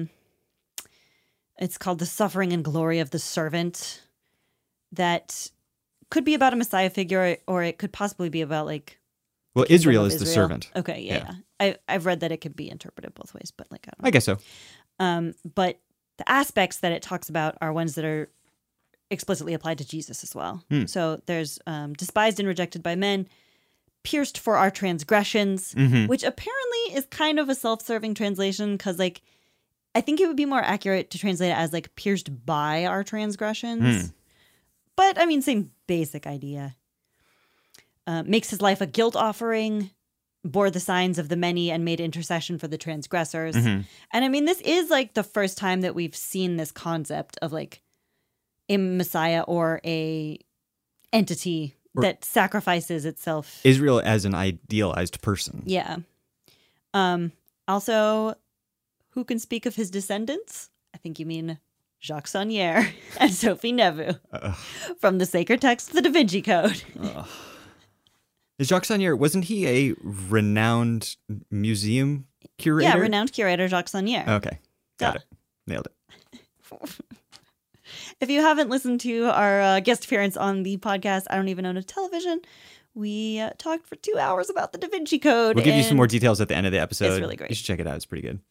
It's called "The Suffering and Glory of the Servant," that could be about a Messiah figure, or it could possibly be about like. Well, Israel is the servant. Okay, yeah. I've read that it could be interpreted both ways, but like I don't know. I guess so. But the aspects that it talks about are ones that are explicitly applied to Jesus as well. So there's despised and rejected by men, pierced for our transgressions, which apparently is kind of a self-serving translation because like I think it would be more accurate to translate it as like pierced by our transgressions. But I mean, same basic idea. Makes his life a guilt offering, bore the signs of the many and made intercession for the transgressors. And I mean, this is like the first time that we've seen this concept of like a Messiah or a entity that sacrifices itself. Israel as an idealized person. Yeah. Also, who can speak of his descendants? I think you mean Jacques Sonnier and Sophie Neveu from the sacred text, the Da Vinci Code. Jacques Sonnier, wasn't he a renowned museum curator? Yeah, renowned curator Jacques Sonnier. Okay, got it. Nailed it. If you haven't listened to our guest appearance on the podcast, I Don't Even Own a Television, we talked for 2 hours about the Da Vinci Code. We'll give you some more details at the end of the episode. It's really great. You should check it out. It's pretty good.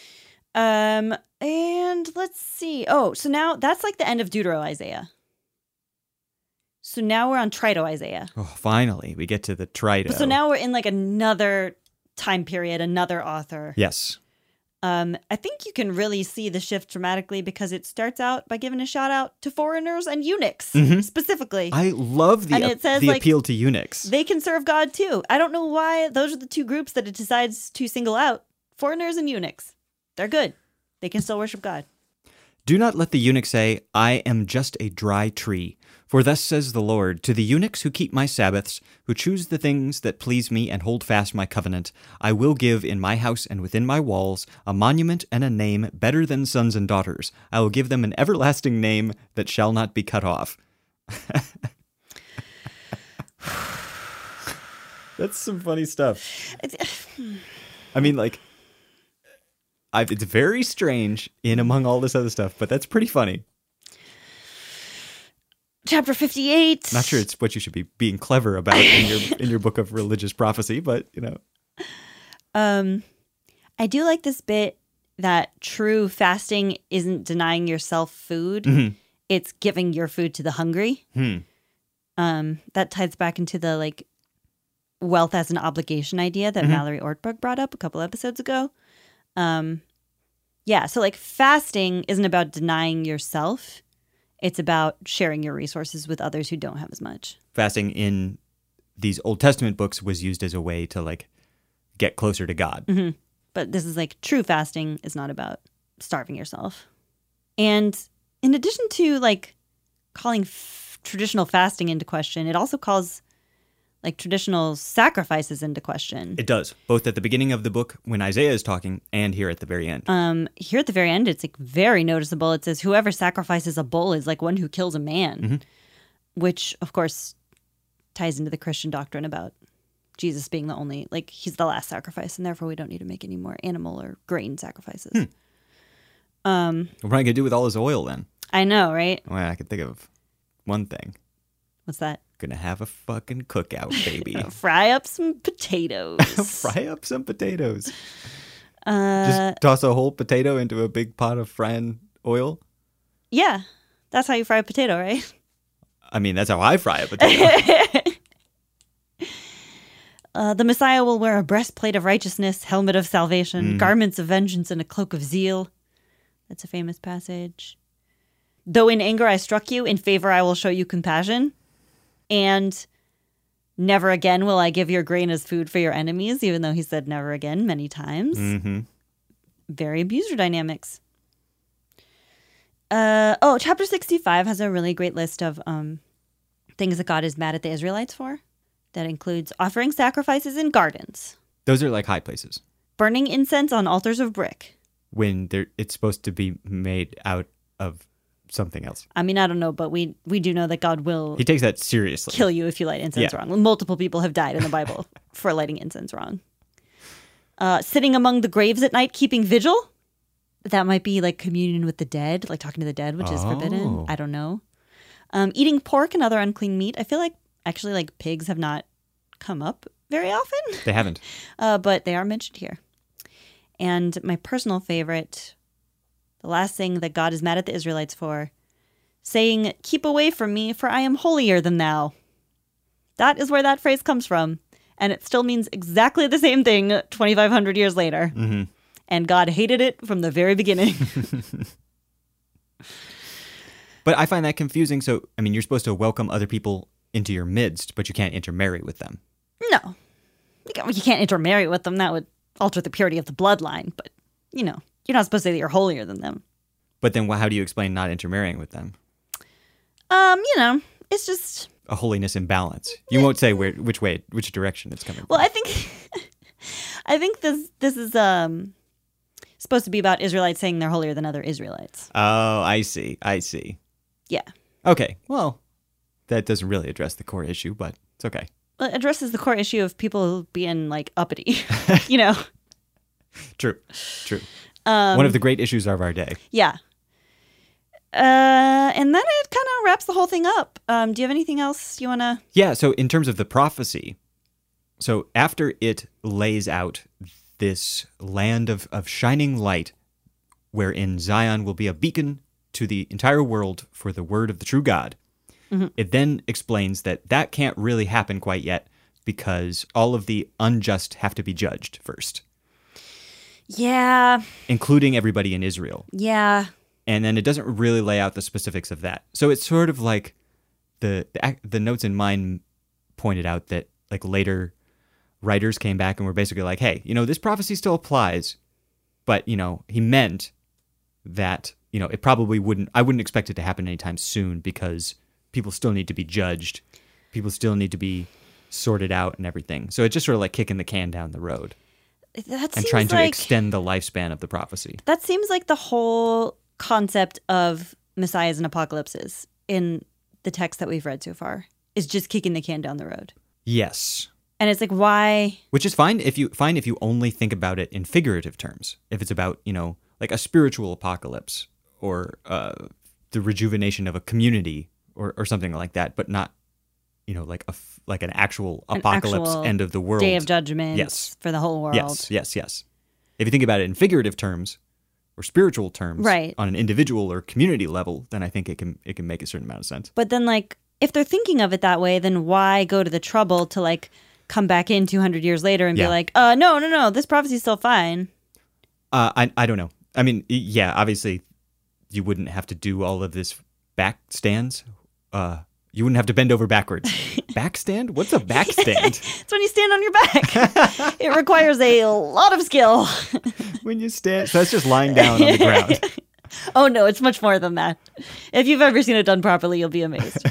And let's see. Oh, so now that's like the end of Deutero-Isaiah. So now we're on Trito-Isaiah. Oh, finally, we get to the Trito. So now we're in like another time period, another author. Yes. I think you can really see the shift dramatically because it starts out by giving a shout out to foreigners and eunuchs specifically. I love the appeal to eunuchs. They can serve God too. I don't know why those are the two groups that it decides to single out. Foreigners and eunuchs. They're good. They can still worship God. Do not let the eunuch say, "I am just a dry tree." For thus says the Lord, to the eunuchs who keep my Sabbaths, who choose the things that please me and hold fast my covenant, I will give in my house and within my walls a monument and a name better than sons and daughters. I will give them an everlasting name that shall not be cut off. That's some funny stuff. I mean, like, it's very strange in among all this other stuff, but that's pretty funny. Chapter 58. Not sure it's what you should be being clever about in your book of religious prophecy, but you know. I do like this bit that true fasting isn't denying yourself food. It's giving your food to the hungry. That ties back into the like wealth as an obligation idea that Mallory Ortberg brought up a couple episodes ago. Yeah, so like fasting isn't about denying yourself. It's about sharing your resources with others who don't have as much. Fasting in these Old Testament books was used as a way to like get closer to God. Mm-hmm. But this is like true fasting is not about starving yourself. And in addition to like calling traditional fasting into question, it also calls like traditional sacrifices into question. It does, both at the beginning of the book when Isaiah is talking and here at the very end. Here at the very end, it's like very noticeable. It says, whoever sacrifices a bull is like one who kills a man, which of course ties into the Christian doctrine about Jesus being the only, like he's the last sacrifice, and therefore we don't need to make any more animal or grain sacrifices. What am I going to do with all this oil then? I know, right? Well, I can think of one thing. What's that? Gonna have a fucking cookout, baby. Fry up some potatoes. Fry up some potatoes. Just toss a whole potato into a big pot of frying oil? Yeah. That's how you fry a potato, right? I mean, that's how I fry a potato. The Messiah will wear a breastplate of righteousness, helmet of salvation, garments of vengeance, and a cloak of zeal. That's a famous passage. Though in anger I struck you, in favor I will show you compassion. And never again will I give your grain as food for your enemies, even though he said never again many times. Very abuser dynamics. Chapter 65 has a really great list of things that God is mad at the Israelites for. That includes offering sacrifices in gardens. Those are like high places. Burning incense on altars of brick. When it's supposed to be made out of something else. I mean, I don't know, but we do know that God will He takes that seriously. kill you if you light incense wrong. Multiple people have died in the Bible for lighting incense wrong. Sitting among the graves at night, keeping vigil. That might be like communion with the dead, like talking to the dead, which is forbidden. I don't know. Eating pork and other unclean meat. I feel like actually like pigs have not come up very often. They haven't. But they are mentioned here. And my personal favorite, the last thing that God is mad at the Israelites for, saying, keep away from me, for I am holier than thou. That is where that phrase comes from. And it still means exactly the same thing 2,500 years later. And God hated it from the very beginning. But I find that confusing. So, I mean, you're supposed to welcome other people into your midst, but you can't intermarry with them. No. You can't intermarry with them. That would alter the purity of the bloodline. But, you know, you're not supposed to say that you're holier than them. But then how do you explain not intermarrying with them? You know, it's just a holiness imbalance. You won't say which direction it's coming from. Well, I think this is supposed to be about Israelites saying they're holier than other Israelites. Oh, I see. Yeah. Okay. Well, that doesn't really address the core issue, but it's okay. Well, it addresses the core issue of people being like uppity, you know. True. One of the great issues of our day. Yeah. And then it kind of wraps the whole thing up. Do you have anything else you want to? Yeah. So in terms of the prophecy, so after it lays out this land of shining light, wherein Zion will be a beacon to the entire world for the word of the true God, it then explains that can't really happen quite yet because all of the unjust have to be judged first. Yeah. Including everybody in Israel. Yeah. And then it doesn't really lay out the specifics of that. So it's sort of like the notes in mine pointed out that like later writers came back and were basically like, hey, you know, this prophecy still applies, but, you know, he meant that, you know, it probably I wouldn't expect it to happen anytime soon because people still need to be judged. People still need to be sorted out and everything. So it's just sort of like kicking the can down the road and trying to extend the lifespan of the prophecy. That seems like the whole concept of messiahs and apocalypses in the text that we've read so far is just kicking the can down the road. Yes. And it's like, why? Which is fine if you only think about it in figurative terms. If it's about, you know, like a spiritual apocalypse or the rejuvenation of a community or something like that, but not, you know, like an actual apocalypse, end of the world. Day of judgment for the whole world. Yes. If you think about it in figurative terms or spiritual terms, right, on an individual or community level, then I think it can make a certain amount of sense. But then, like, if they're thinking of it that way, then why go to the trouble to, like, come back in 200 years later and be like, no, this prophecy's still fine? I don't know. I mean, yeah, obviously you wouldn't have to do all of this backstands, you wouldn't have to bend over backwards. Backstand? What's a backstand? It's when you stand on your back. It requires a lot of skill. When you stand, so that's just lying down on the ground. Oh no, it's much more than that. If you've ever seen it done properly, you'll be amazed.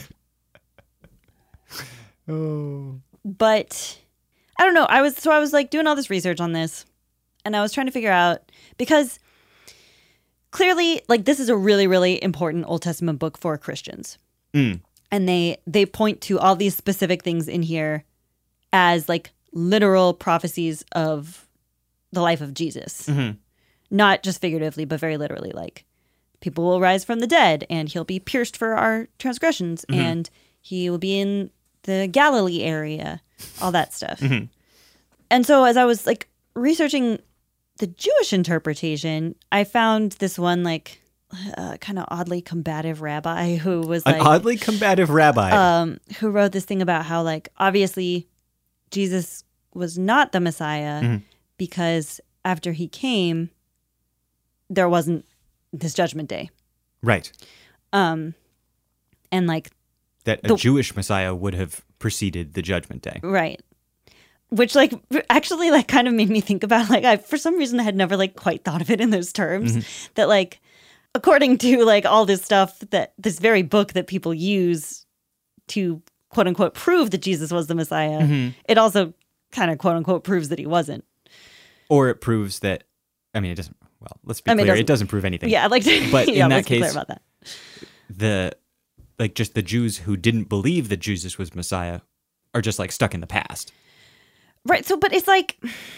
Oh. But I don't know. I was like doing all this research on this, and I was trying to figure out, because clearly, like, this is a really, really important Old Testament book for Christians. And they point to all these specific things in here as like literal prophecies of the life of Jesus. Mm-hmm. Not just figuratively, but very literally. Like, people will rise from the dead, and he'll be pierced for our transgressions, and he will be in the Galilee area, all that stuff. And so as I was like researching the Jewish interpretation, I found this one like kind of oddly combative rabbi who was like... An oddly combative rabbi. Who wrote this thing about how, like, obviously Jesus was not the Messiah because after he came, there wasn't this judgment day. Right. And, like... That a Jewish Messiah would have preceded the judgment day. Right. Which, like, actually, like, kind of made me think about, like, I, for some reason, I had never, like, quite thought of it in those terms. That, like... According to, like, all this stuff, that this very book that people use to, quote unquote, prove that Jesus was the Messiah, it also kind of, quote unquote, proves that he wasn't. Or it proves that, I mean, it doesn't, well, let's be clear, it doesn't prove anything. Yeah, I'd like to, but yeah, in that let's be case, clear about that. Just the Jews who didn't believe that Jesus was Messiah are just, like, stuck in the past. Right, so, but it's like...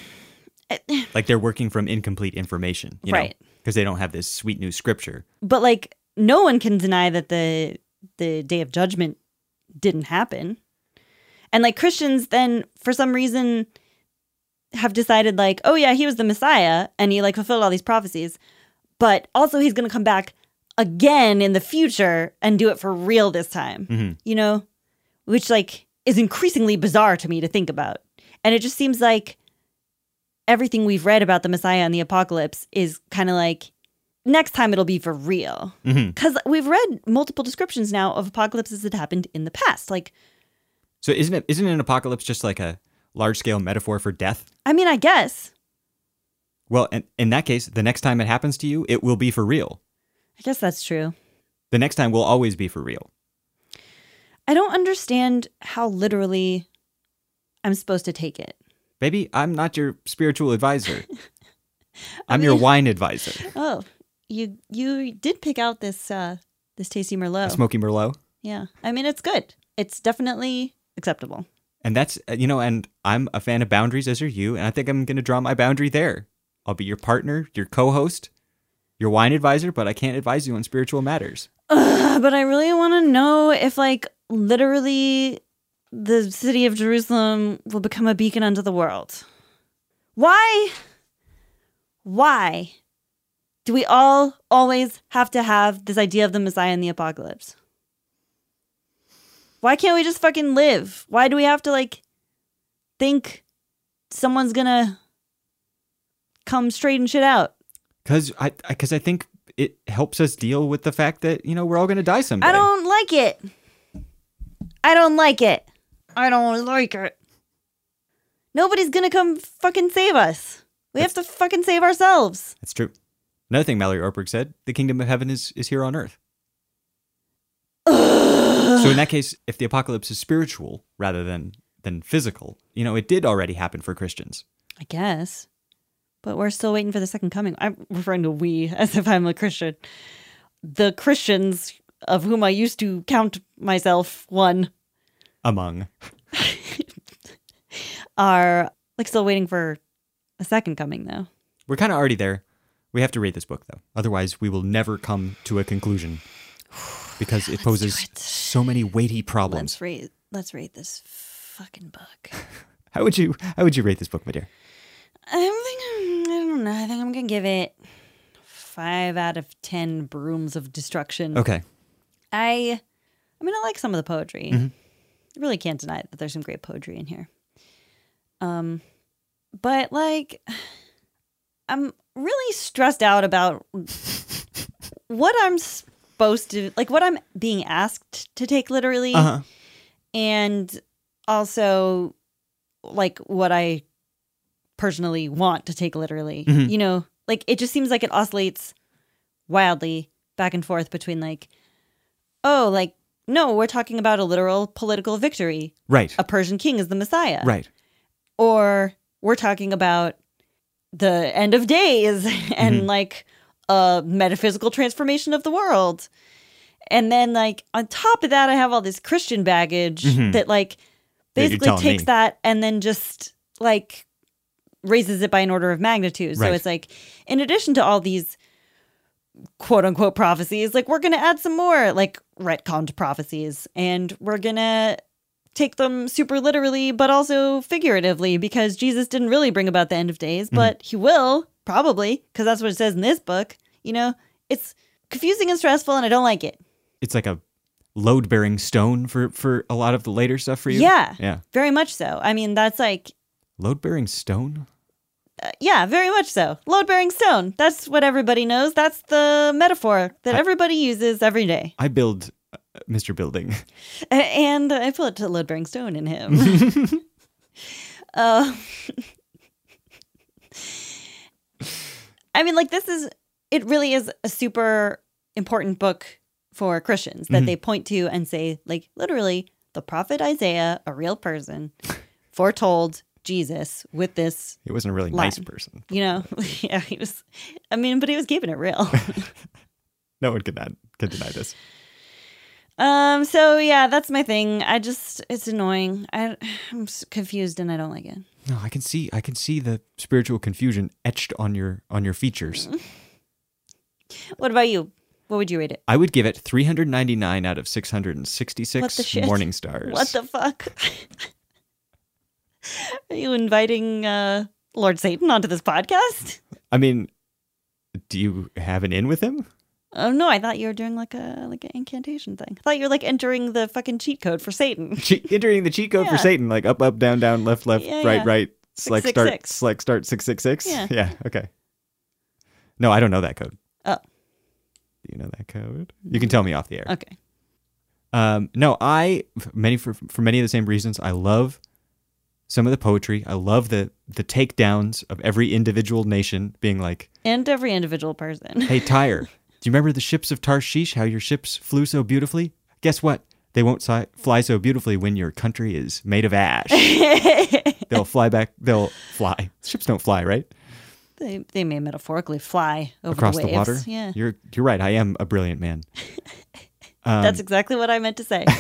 Like, they're working from incomplete information, you know? Right. Because they don't have this sweet new scripture. But, like, no one can deny that the Day of Judgment didn't happen. And, like, Christians then, for some reason, have decided, like, oh, yeah, he was the Messiah, and he, like, fulfilled all these prophecies. But also he's going to come back again in the future and do it for real this time. You know? Which, like, is increasingly bizarre to me to think about. And it just seems like everything we've read about the Messiah and the apocalypse is kind of like, next time it'll be for real. Because we've read multiple descriptions now of apocalypses that happened in the past. Like, so isn't an apocalypse just like a large-scale metaphor for death? I mean, I guess. Well, in that case, the next time it happens to you, it will be for real. I guess that's true. The next time will always be for real. I don't understand how literally I'm supposed to take it. Baby, I'm not your spiritual advisor. I'm your wine advisor. Oh, you did pick out this tasty Merlot. A smoky Merlot? Yeah. I mean, it's good. It's definitely acceptable. And that's, and I'm a fan of boundaries, as are you, and I think I'm going to draw my boundary there. I'll be your partner, your co-host, your wine advisor, but I can't advise you on spiritual matters. But I really want to know if, like, literally the city of Jerusalem will become a beacon unto the world. Why do we all always have to have this idea of the Messiah and the apocalypse? Why can't we just fucking live? Why do we have to, like, think someone's gonna come straighten shit out? Because I think it helps us deal with the fact that, we're all going to die someday. I don't like it. Nobody's gonna come fucking save us. We have to fucking save ourselves. That's true. Another thing Mallory Ortberg said, the kingdom of heaven is here on earth. So in that case, if the apocalypse is spiritual rather than physical, it did already happen for Christians. I guess. But we're still waiting for the second coming. I'm referring to we as if I'm a Christian. The Christians of whom I used to count myself one among are, like, still waiting for a second coming, though. We're kind of already there. We have to read this book, though. Otherwise, we will never come to a conclusion because it poses so many weighty problems. Let's read this fucking book. How would you rate this book, my dear? I don't know. I think I'm gonna give it 5 out of 10 brooms of destruction. Okay. I like some of the poetry. I really can't deny that there's some great poetry in here. But, like, I'm really stressed out about what I'm supposed supposed to, like what I'm being asked to take literally, and also like what I personally want to take literally. You know, like it just seems like it oscillates wildly back and forth between like, oh, like, no, we're talking about a literal political victory. Right. A Persian king is the Messiah. Right. Or we're talking about the end of days and like a metaphysical transformation of the world. And then like on top of that, I have all this Christian baggage that like basically takes that and then just like raises it by an order of magnitude. So it's like, in addition to all these quote unquote prophecies, like we're going to add some more like retconned prophecies, and we're going to take them super literally, but also figuratively, because Jesus didn't really bring about the end of days, but he will probably, because that's what it says in this book. You know, it's confusing and stressful, and I don't like it. It's like a load-bearing stone for a lot of the later stuff for you? Yeah, very much so. I mean, that's like... Load-bearing stone? Yeah, very much so. Load-bearing stone. That's what everybody knows. That's the metaphor that everybody uses every day. I build Mr. Building. And I put a load-bearing stone in him. I mean, like, it really is a super important book for Christians that they point to and say, like, literally, the prophet Isaiah, a real person, foretold Jesus with this. He wasn't a really line. Nice person. You know? Yeah, he was. I mean, but he was keeping it real. No one could deny this. So yeah, that's my thing. It's annoying. I'm confused and I don't like it. No, I can see the spiritual confusion etched on your features. What about you? What would you rate it? I would give it 399 out of 666 What the shit? Morning Stars. What the fuck? Are you inviting Lord Satan onto this podcast? I mean, do you have an in with him? Oh no, I thought you were doing like an incantation thing. I thought you were like entering the fucking cheat code for Satan. Entering the cheat code for Satan, like up, down, left, right, select, start, 666. Yeah, okay. No, I don't know that code. Oh. Do you know that code? You can tell me off the air. Okay. No, for many of the same reasons, I love some of the poetry. I love the takedowns of every individual nation being like... And every individual person. Hey, Tyre, do you remember the ships of Tarshish, how your ships flew so beautifully? Guess what? They won't fly so beautifully when your country is made of ash. They'll fly. Ships don't fly, right? They may metaphorically fly over across the waves. The water. Yeah, you're right. I am a brilliant man. That's exactly what I meant to say.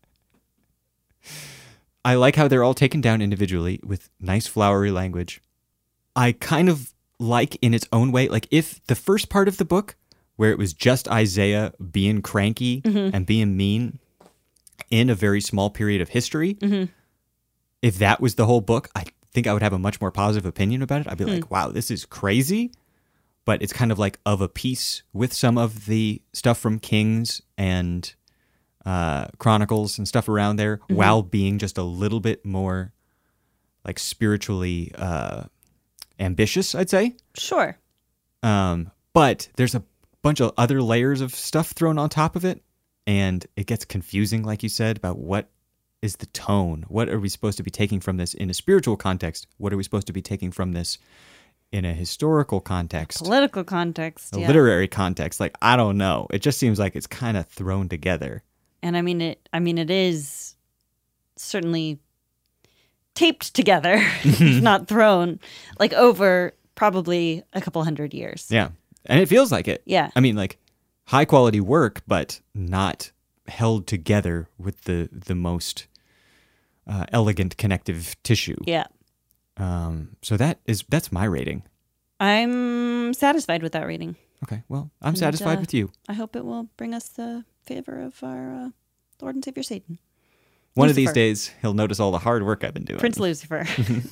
I like how they're all taken down individually with nice flowery language. I kind of like in its own way, like if the first part of the book, where it was just Isaiah being cranky and being mean in a very small period of history, if that was the whole book, I think I would have a much more positive opinion about it. I'd be like, wow, this is crazy. But it's kind of like of a piece with some of the stuff from Kings and Chronicles and stuff around there, while being just a little bit more like spiritually ambitious, I'd say. Sure. But there's a bunch of other layers of stuff thrown on top of it, and it gets confusing, like you said, about what is the tone. What are we supposed to be taking from this in a spiritual context? What are we supposed to be taking from this in a historical context? Political context. A literary context. Like, I don't know. It just seems like it's kind of thrown together. And it is certainly taped together, if not thrown, like over probably a couple 100 years. Yeah. And it feels like it. Yeah. I mean, like high quality work, but not held together with the most elegant connective tissue. Yeah. So that's my rating. I'm satisfied with that rating. Okay. Well, I'm satisfied with you. I hope it will bring us the favor of our Lord and Savior Satan. One of these days, he'll notice all the hard work I've been doing. Prince Lucifer.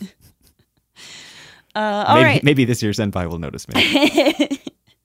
Maybe this year's Senpai will notice me.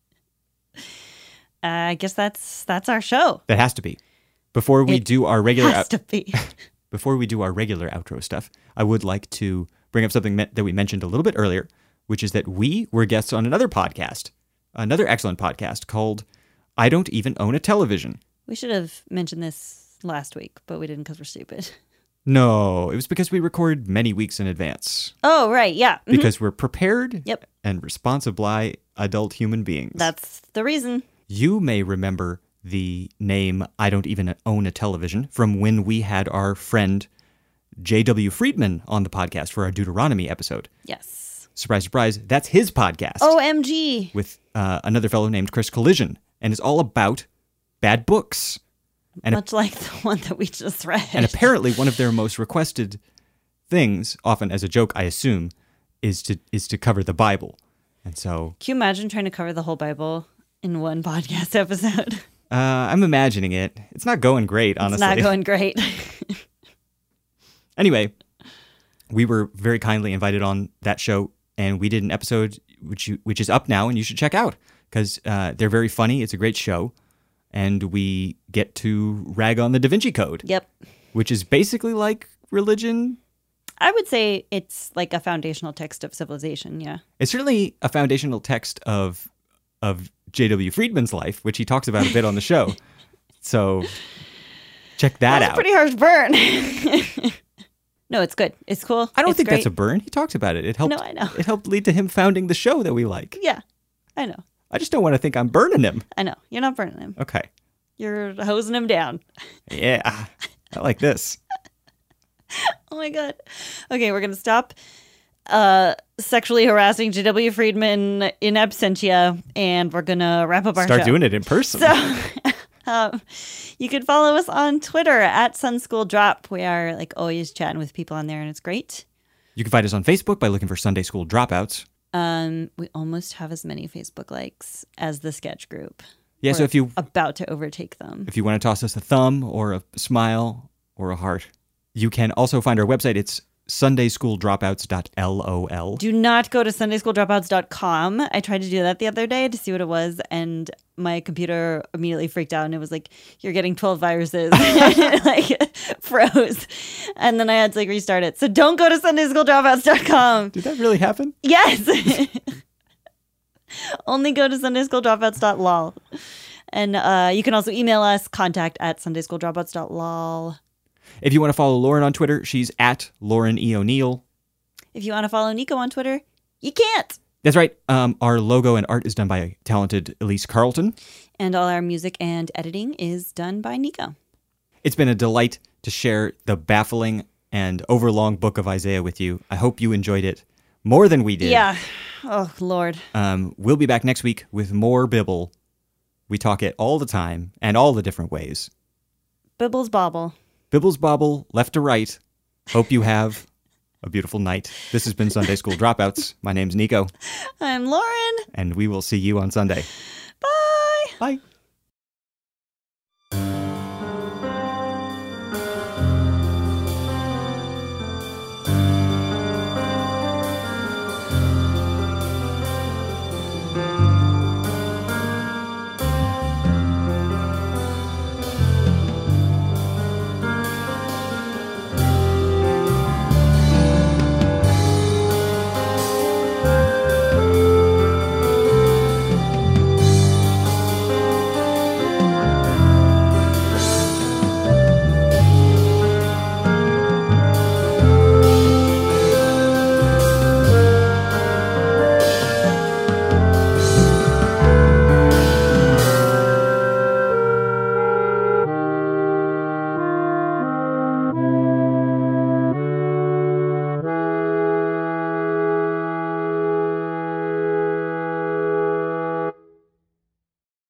I guess that's our show. That has to be. Before we do our regular before we do our regular outro stuff, I would like to bring up something that we mentioned a little bit earlier, which is that we were guests on another podcast, another excellent podcast called I don't even own a television. We should have mentioned this last week, but we didn't because we're stupid. No, it was because we record many weeks in advance. Oh, right. Yeah. Mhm. Because we're prepared Yep. and responsible adult human beings. That's the reason. You may remember the name I don't even own a television from when we had our friend J.W. Friedman on the podcast for our Deuteronomy episode. Yes. Surprise, surprise, that's his podcast. OMG. With another fellow named Chris Collision. And it's all about bad books. And Much like the one that we just read. And apparently one of their most requested things, often as a joke, I assume, is to cover the Bible. And so... Can you imagine trying to cover the whole Bible in one podcast episode? I'm imagining it. It's not going great, honestly. It's not going great. Anyway, we were very kindly invited on that show, and we did an episode which is up now, and you should check out, because they're very funny. It's a great show, and we get to rag on the Da Vinci Code. Yep. Which is basically like religion. I would say it's like a foundational text of civilization, yeah. It's certainly a foundational text of J.W. Friedman's life, which he talks about a bit on the show. So check that out. That's a pretty harsh burn. No, it's good. It's cool. I don't think that's a burn. He talks about it. It helped. No, I know. It helped lead to him founding the show that we like. Yeah, I know. I just don't want to think I'm burning him. I know. You're not burning him. Okay. You're hosing him down. Yeah, I like this. Oh my God. Okay, we're going to stop sexually harassing J.W. Friedman in absentia, and we're going to wrap up our show. Start doing it in person. So you can follow us on Twitter at SunSchoolDrop. We are like always chatting with people on there, and it's great. You can find us on Facebook by looking for Sunday School Dropouts. We almost have as many Facebook likes as the sketch group. Yeah, so if you about to overtake them. If you want to toss us a thumb or a smile or a heart, you can also find our website. It's SundaySchoolDropouts.lol. Do not go to SundaySchoolDropouts.com. I tried to do that the other day to see what it was, and my computer immediately freaked out, and it was like, you're getting 12 viruses. It, like, froze. And then I had to like restart it. So don't go to SundaySchoolDropouts.com. Did that really happen? Yes. Only go to SundaySchoolDropouts.lol. And you can also email us, contact@SundaySchoolDropouts.lol. If you want to follow Lauren on Twitter, she's at Lauren E. O'Neill. If you want to follow Nico on Twitter, you can't. That's right. Our logo and art is done by talented Elise Carlton. And all our music and editing is done by Nico. It's been a delight to share the baffling and overlong book of Isaiah with you. I hope you enjoyed it more than we did. Yeah. Oh, Lord. We'll be back next week with more Bibble. We talk it all the time and all the different ways. Bibbles bobble. Bibbles bobble, left to right. Hope you have a beautiful night. This has been Sunday School Dropouts. My name's Nico. I'm Lauren. And we will see you on Sunday. Bye. Bye.